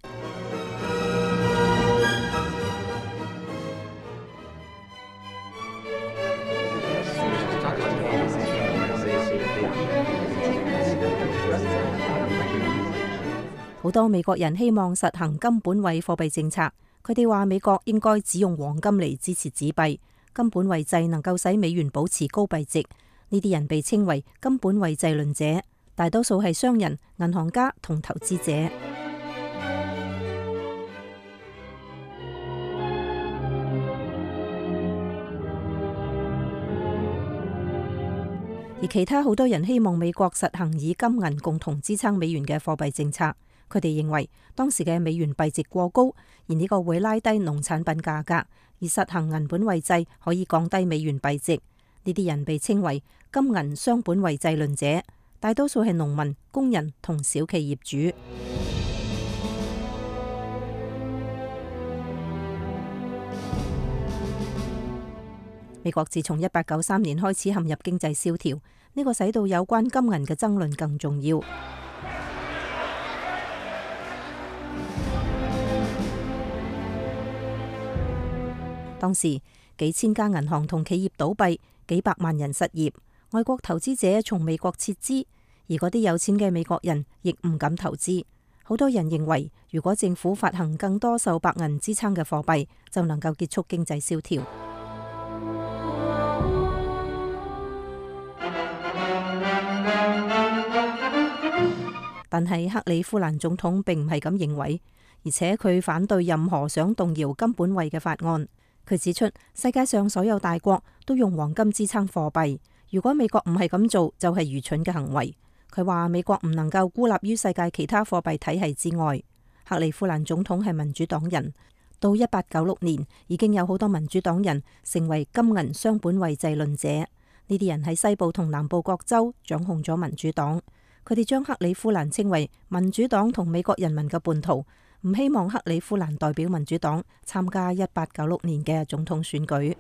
好多美國人希望實行金本位貨幣政策，佢哋話美國應該只用黃金嚟支持紙幣，金本位制能夠使美元保持高幣值。呢啲人被稱為金本位制論者，大多數係商人、銀行家同投資者。而其他好多人希望美國實行以金銀共同支撐美元嘅貨幣政策。佢哋認為當時嘅美元幣值過高，而呢個會拉低農產品價格，而實行銀本位制可以降低美元幣值。呢啲人被稱為金銀雙本位制論者，大多數係農民、工人同小企業主。美國自從1893年開始陷入經濟蕭條，呢個使到有關金銀嘅爭論更重要。當時幾千家銀行同企業倒閉，幾百萬人失業，外國投資者從美國撤資，而嗰啲有錢嘅美國人亦唔敢投資。好多人認為，如果政府發行更多受白銀支撐嘅貨幣，就能夠結束經濟蕭條。但係克里夫蘭總統並唔係咁認為，而且佢反對任何想動搖金本位嘅法案。佢指出，世界上所有大國都用黃金支撐貨幣，如果美國唔係咁做，就係愚蠢嘅行為。佢話美國唔能夠孤立於世界其他貨幣體系之外。克里夫蘭總統係民主黨人，到1896年已經有好多民主黨人成為金銀雙本位制論者。呢啲人喺西部同南部各州掌控咗民主黨，佢哋將克里夫蘭稱為民主黨同美國人民嘅叛徒。唔希望克里夫蘭代表民主黨參加1896年嘅總統選舉。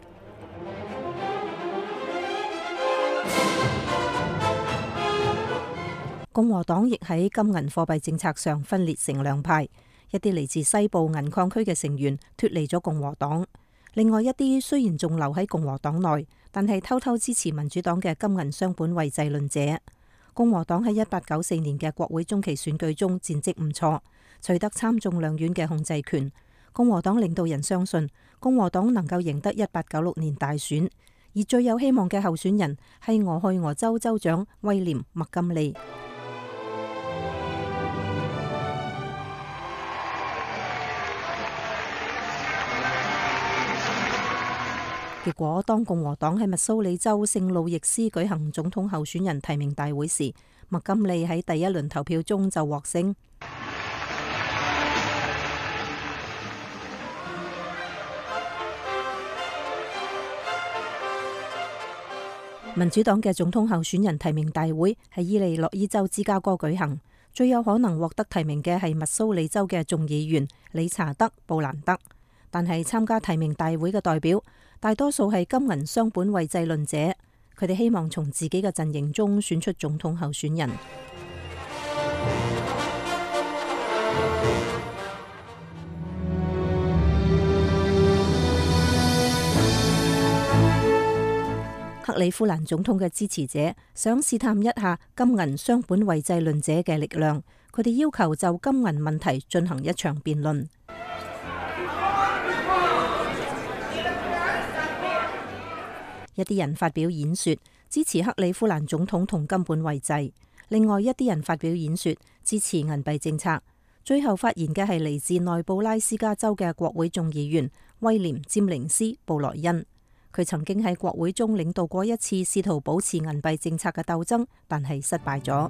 共和黨亦喺金銀貨幣政策上分裂成兩派，一啲嚟自西部銀礦區嘅成員脫離咗共和黨，另外一啲雖然仲留喺共和黨內，但係偷偷支持民主黨嘅金銀雙本位制論者。共和黨喺1894年嘅國會中期選舉中戰績唔錯，取得參眾兩院嘅控制權。共和黨領導人相信共和黨能夠贏得1896年大選，而最有希望嘅候選人係俄亥俄州州長威廉麥金利。 結果，當共和黨喺密蘇里州聖路易斯舉行總統候選人提名大會時，麥金利喺第一輪投票中就獲勝。民主黨嘅總統候選人提名大會喺伊利諾伊州芝加哥舉行，最有可能獲得提名嘅係密蘇里州嘅眾議員理查德·布蘭德，但係參加提名大會嘅代表大多數係金銀雙本位制論者，佢哋希望從自己嘅陣營中選出總統候選人。克里夫蘭總統嘅支持者想試探一下金銀雙本位制論者嘅力量，佢哋要求就金銀問題進行一場辯論。一啲人發表演說支持克里夫蘭總統同金本位制，另外一啲人發表演說支持銀幣政策。最後發言嘅係嚟自內布拉斯加州嘅國會眾議員威廉詹寧斯·布萊恩。佢曾經喺國會中領導過一次試圖保持銀幣政策嘅鬥爭，但係失敗咗。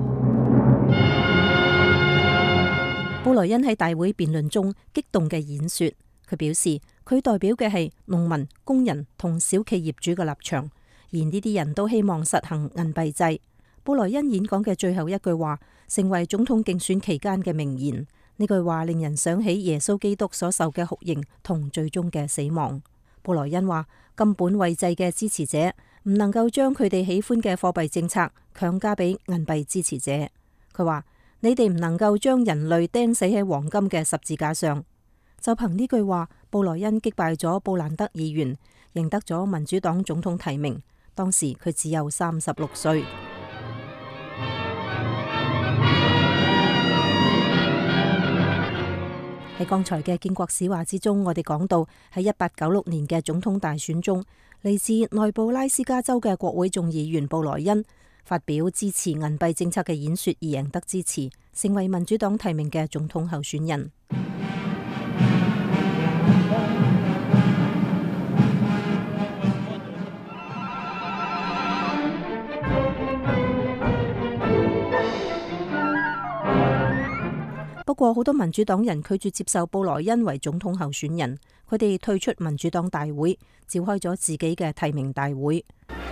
布萊恩喺大會辯論中激動嘅演說，佢表示佢代表嘅係農民、工人同小企業主嘅立場，而呢啲人都希望實行銀幣制。布萊恩演講嘅最後一句話成為總統競選期間嘅名言，呢句話令人想起耶穌基督所受嘅酷刑同最終嘅死亡。布萊恩話：金本位制嘅支持者唔能夠將佢哋喜歡嘅貨幣政策強加俾銀幣支持者。佢話：你哋唔能夠將人類釘死喺黃金嘅十字架上。就憑呢句話，布萊恩擊敗咗布蘭德議員，贏得咗民主黨總統提名。當時佢只有36歲。喺剛才嘅建國史話之中，我哋講到喺1896年嘅總統大選中，嚟自內布拉斯加州嘅國會眾議員布萊恩發表支持銀幣政策嘅演說而贏得支持，成為民主黨提名嘅總統候選人。不過好多民主黨人拒絕接受布萊恩為總統候選人，佢哋退出民主黨大會，召開咗自己嘅提名大會。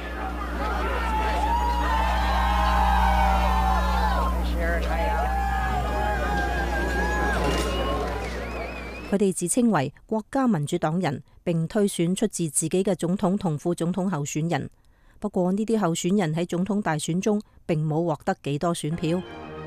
佢哋自稱為國家民主黨人，並推選出自己嘅總統同副總統候選人。不過呢啲候選人喺總統大選中並冇獲得幾多選票。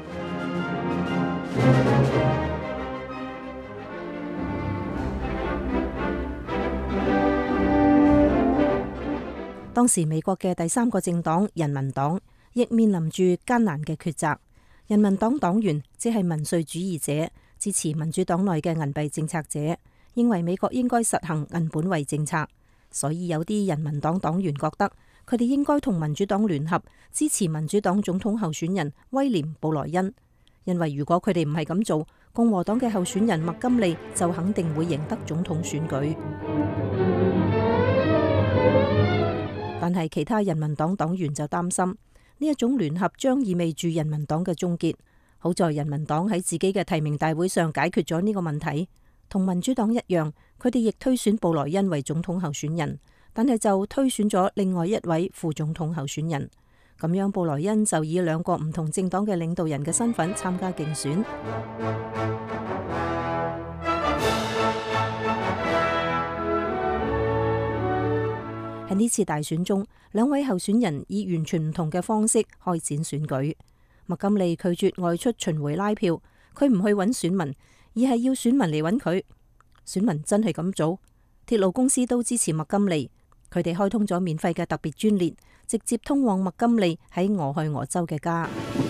當時美國嘅第三個政黨人民黨亦面臨住艱難嘅抉擇。人民黨黨員即係民粹主義者，支持民主黨內嘅銀幣政策者，認為美國應該實行銀本位政策。所以有啲人民黨黨員覺得佢哋應該同民主黨聯合支持民主黨總統候選人威廉布萊恩，因為如果佢哋唔係咁做，共和黨嘅候選人麥金利就肯定會贏得總統選舉。但係其他人民黨黨員就擔心呢一種聯合將意味住人民黨嘅終結。好在人民黨喺自己嘅提名大會上解決咗呢個問題，同民主黨一樣，佢哋亦推選布萊恩為總統候選人，但係就推選咗另外一位副總統候選人。咁樣布萊恩就以兩個唔同政黨嘅領導人嘅身份參加競選。喺呢次大選中，兩位候選人以完全唔同嘅方式開展選舉。麥金利拒絕外出巡迴拉票，佢唔去揾選民，而係要選民嚟揾佢。選民真係咁做，鐵路公司都支持麥金利，佢哋開通咗免費嘅特別專列，直接通往麥金利喺俄亥俄州嘅家。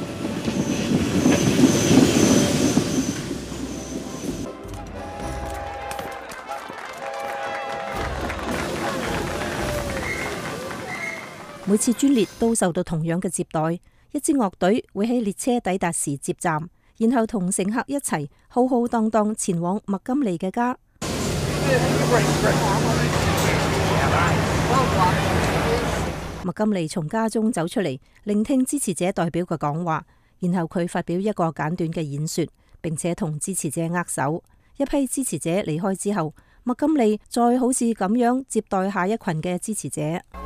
每次專列都受到同樣嘅接待，一支樂隊會喺列車抵達時接站，然後同乘客一齊浩浩蕩蕩前往麥金利嘅家。 麥金利從家中走出嚟，聆聽支持者代表嘅講話，然後佢發表一個簡短嘅演說，並且同支持者握手。一批支持者離開之後，麥金利再好似咁樣接待下一群嘅支持者。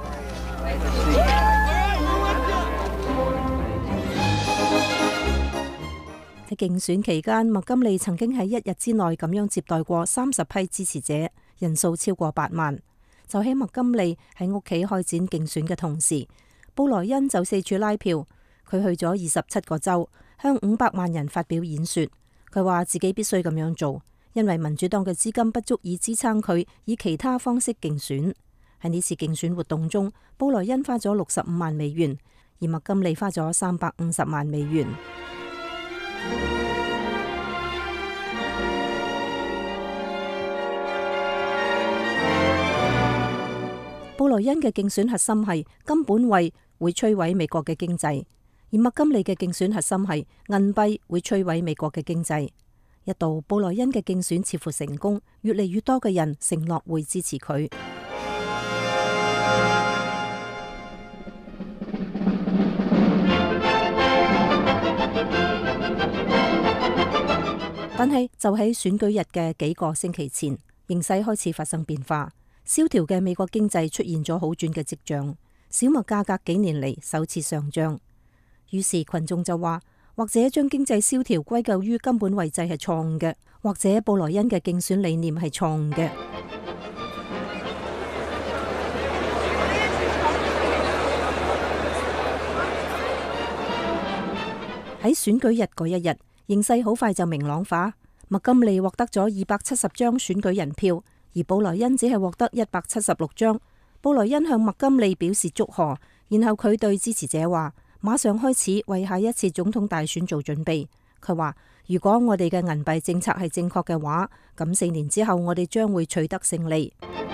喺競選期間，麥金利曾經喺一日之內咁樣接待過30批支持者，人數超過8萬。就喺麥金利喺屋企開展競選嘅同時，布萊恩就四處拉票。佢去咗27個州，向500萬人發表演說。佢話自己必須咁樣做，因為民主黨嘅資金不足以支撐佢以其他方式競選。喺呢次競選活動中，布萊恩花咗65萬美元，而麥金利花咗350萬美元。布萊恩嘅競選核心係金本位會摧毀美國嘅經濟，而麥金利嘅競選核心係銀幣會摧毀美國嘅經濟。一度布萊恩嘅競選似乎成功，越嚟越多嘅人承諾會支持佢。但係就喺選舉日嘅幾個星期前，形勢開始發生變化。蕭條嘅美國經濟出現咗好轉嘅跡象，小麥價格幾年嚟首次上漲。於是群眾就話，或者將經濟蕭條歸咎於金本位制係錯誤嘅，或者布萊恩嘅競選理念係錯誤嘅。喺選舉日嗰一日，形勢好快就明朗化。麥金利獲得咗270張選舉人票，而布萊恩只係獲得176張。布萊恩向麥金利表示祝賀，然後佢對支持者話：馬上開始為下一次總統大選做準備。佢話：如果我哋嘅銀幣政策係正確嘅話，咁4年之後我哋將會取得勝利。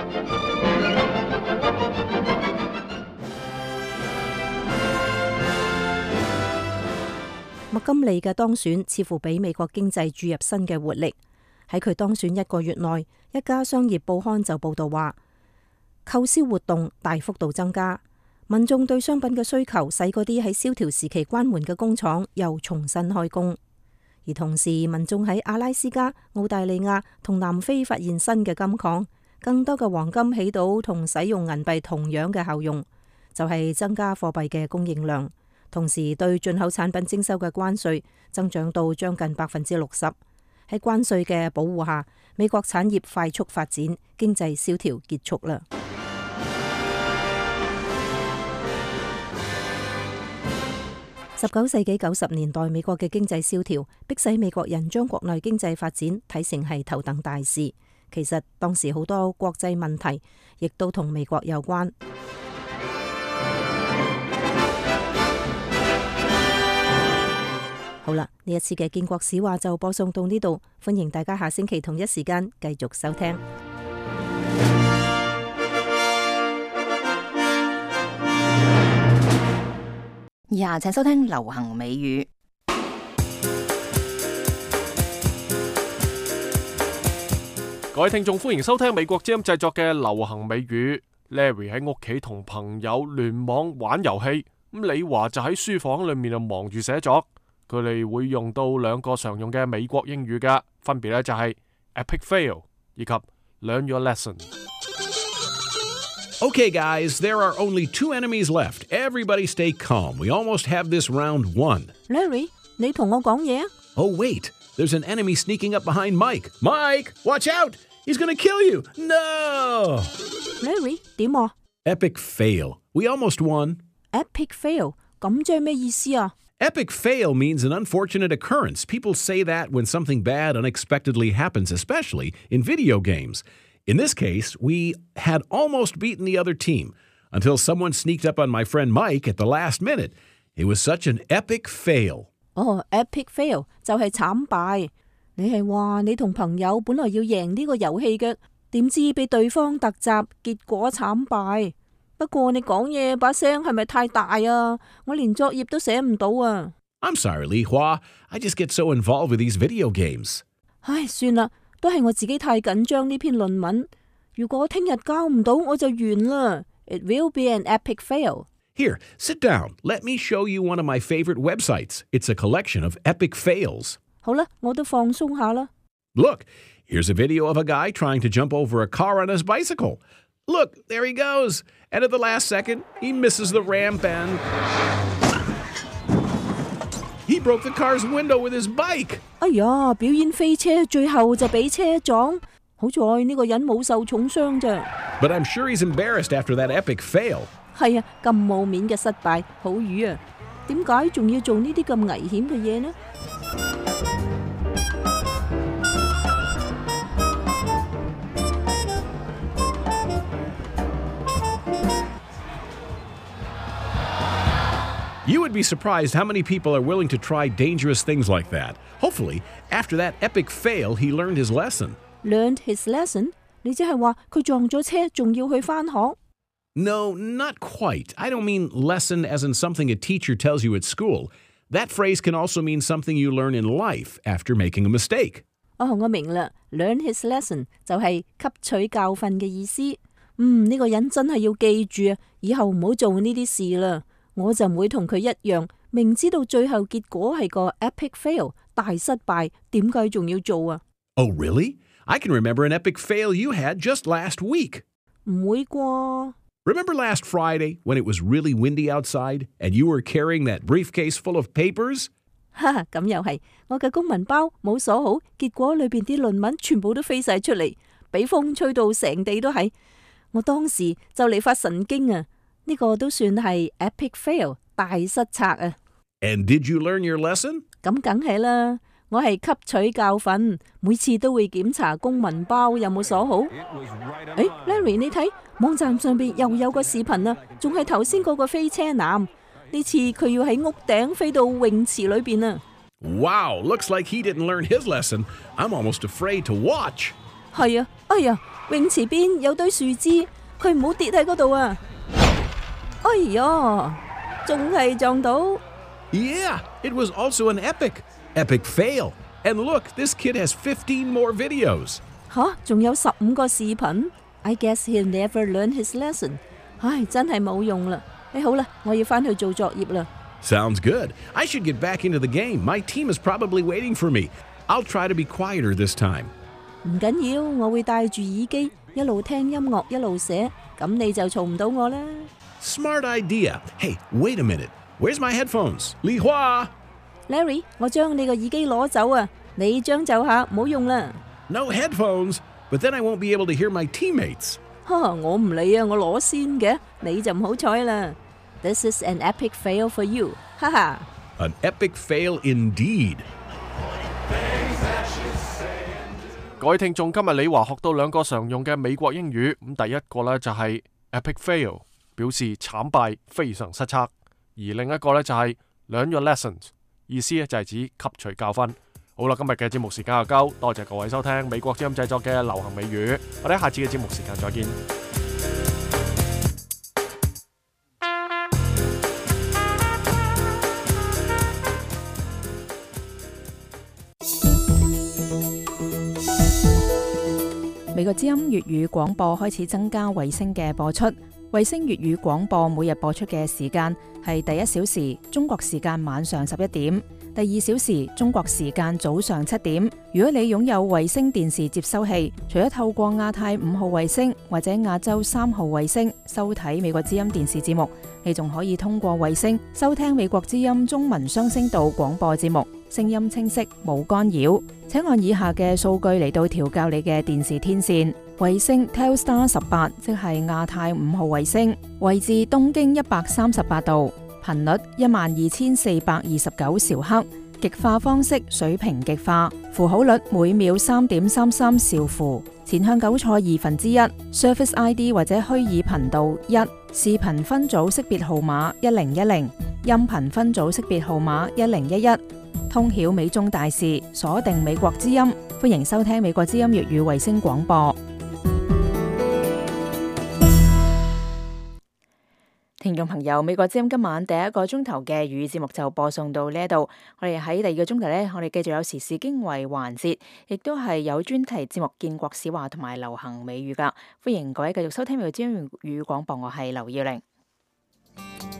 麥金利嘅當選似乎俾美國經濟注入新嘅活力。喺佢當選1個月內，一家商業報刊就報道話，購銷活動大幅度增加，民眾對商品嘅需求使嗰啲喺蕭條時期關門嘅工廠又重新開工。而同時，民眾喺阿拉斯加、澳大利亞同南非發現新嘅金礦，更多嘅黃金起到同使用銀幣同樣嘅效用，就係增加貨幣嘅供應量。同時，對進口產品徵收嘅關稅增長到將近60%。喺關稅嘅保護下，美國產業快速發展，經濟蕭條結束啦。19世紀90年代，美國嘅經濟蕭條，迫使美國人將國內經濟發展睇成係頭等大事。其實當時好多國際問題，亦都同美國有關。好啦，呢一次嘅建國史話就播送到呢度，歡迎大家下星期同一時間繼續收聽。 以下請收聽流行美語。 各位聽眾，歡迎收聽美國之音製作嘅流行美語。Larry 喺屋企同朋友聯網玩遊戲，咁李華就喺書房裏面就忙住寫作。佢哋會用到2個常用嘅美國英語㗎，分別咧就係 epic fail 以及 learn your lesson。 Okay, guys, there are only 2 enemies left. Everybody stay calm. We almost have this round won. Larry, 你同我講嘢啊？ Oh, wait. There's an enemy sneaking up behind Mike. Mike, watch out! He's gonna kill you! No! Larry, 點啊？ Epic fail. We almost won. Epic fail? 咁即係咩意思啊 ？Epic fail means an unfortunate occurrence. People say that when something bad unexpectedly happens, especially in video games. In this case, we had almost beaten the other team until someone sneaked up on my friend Mike at the last minute. It was such an epic fail. Epic fail 就係慘敗。你係話你同朋友本來要贏呢個遊戲嘅，點知被對方突襲，結果慘敗。不過你講嘢把聲係咪太大啊？我連作業都寫唔到啊！ I'm sorry, Li Hua. I just get so involved with these video games. 唉，算啦，都係我自己太緊張呢篇論文。如果聽日交唔到，我就完啦。 It will be an epic fail. Here, sit down. Let me show you one of my favorite websites. It's a collection of epic fails. 好啦，我都放鬆下啦。 Look, here's a video of a guy trying to jump over a car on his bicycle. Look, there he goes. And at the last second, he misses the ramp and he broke the car's window with his bike. 哎呀，表演飛車，最後就俾車撞。好在呢個人冇受重傷咋。 But I'm sure he's embarrassed after that epic fail. 係啊，咁冇面嘅失敗，好瘀啊！點解仲要做呢啲咁危險嘅嘢呢？ You would be surprised how many people are willing to try dangerous things like that. Hopefully, after that epic fail, he learned his lesson. Learned his lesson？ 你即係話佢撞咗車，仲要去返學？ No, not quite. I don't mean lesson as in something a teacher tells you at school. That phrase can also mean something you learn in life after making a mistake. 哦，我明啦。Learn his lesson 就係吸取教訓嘅意思。呢個人真係要記住啊，以後唔好做呢啲事啦。我就唔會同佢一樣，明知道最後結果係個 epic fail 大失敗，點解仲要做啊？ Oh, really? I can remember an epic fail you had just last week. 唔會啩？ Remember last Friday when it was really windy outside and you were carrying that briefcase full of papers? 哈哈，咁又係，我嘅公文包冇鎖好，結果裏邊啲論文全部都飛晒出嚟，俾風吹到成地都係。我當時就嚟發神經啊！呢個都算係 epic fail 大失策啊！ And did you learn your lesson? 咁梗係啦，我係吸取教訓，每次都會檢查公文包有冇鎖好。Larry 你睇網站上邊又有個視頻啊，仲係頭先嗰個飛車男，呢次佢要喺屋頂飛到泳池裏邊啊！ Wow, looks like he didn't learn his lesson. I'm almost afraid to watch. 係啊，哎呀，泳池邊有堆樹枝，佢唔好跌喺嗰度啊！ 哎呀，仲係撞到。 Yeah, it was also an epic fail. And look, this kid has 15 more videos. 吓，仲有15個視頻。I guess he'll never learn his lesson. 唉，真係冇用啦。好啦，我要返去做作業啦。 Sounds good. I should get back into the game. My team is probably waiting for me. I'll try to be quieter this time. 唔緊要，我會戴住耳機，一路聽音樂一路寫，咁你就嘈唔到我啦。 Smart idea. Hey, wait a minute. Where's my headphones? 李華 Larry, 我將你個耳機攞走啊！你將就下，唔好用啦。 No headphones, but then I won't be able to hear my teammates. 我唔理啊，我攞先嘅，你就唔好彩啦。This is an epic fail for you. 哈哈。 An epic fail indeed. 各位聽眾，今日李華學到2個常用嘅美國英語，咁第一個呢就係 epic fail， 表示慘敗、非常失策；而另一個呢就係 learn your lessons， 意思呢就係指吸取教訓。好啦，今日嘅節目時間就夠，多謝各位收聽美國之音製作嘅流行美語，我哋下次嘅節目時間再見。 美國之音粵語廣播開始增加衛星嘅播出。衛星粵語廣播每日播出嘅時間係第1小時中國時間晚上11點，第2小時中國時間早上7點。如果你擁有衛星電視接收器，除咗透過亞太5號衛星或者亞洲3號衛星收睇美國之音電視節目，你仲可以通過衛星收聽美國之音中文雙聲道廣播節目，聲音清晰冇干擾。請按以下嘅數據嚟到調校你嘅電視天線。衛星 Telstar 18，即係亞太5號衛星，位置東經138度，頻率12429兆赫，極化方式水平極化，符號率每秒3.33兆符，前向9錯1/2 ，Service ID 或者虛擬頻道1，視頻分組識別號碼1010，音頻分組識別號碼1011。通曉美中大事，鎖定美國之音，歡迎收聽美國之音粵語衛星廣播。 聽眾朋友，美國之音今晚第一個鐘頭嘅粵語節目就播送到呢一度。我哋喺第二個鐘頭呢，我哋繼續有時事經緯環節，亦都係有專題節目建國史話同埋流行美語噶。歡迎各位繼續收聽美國之音粵語廣播，我係劉耀玲。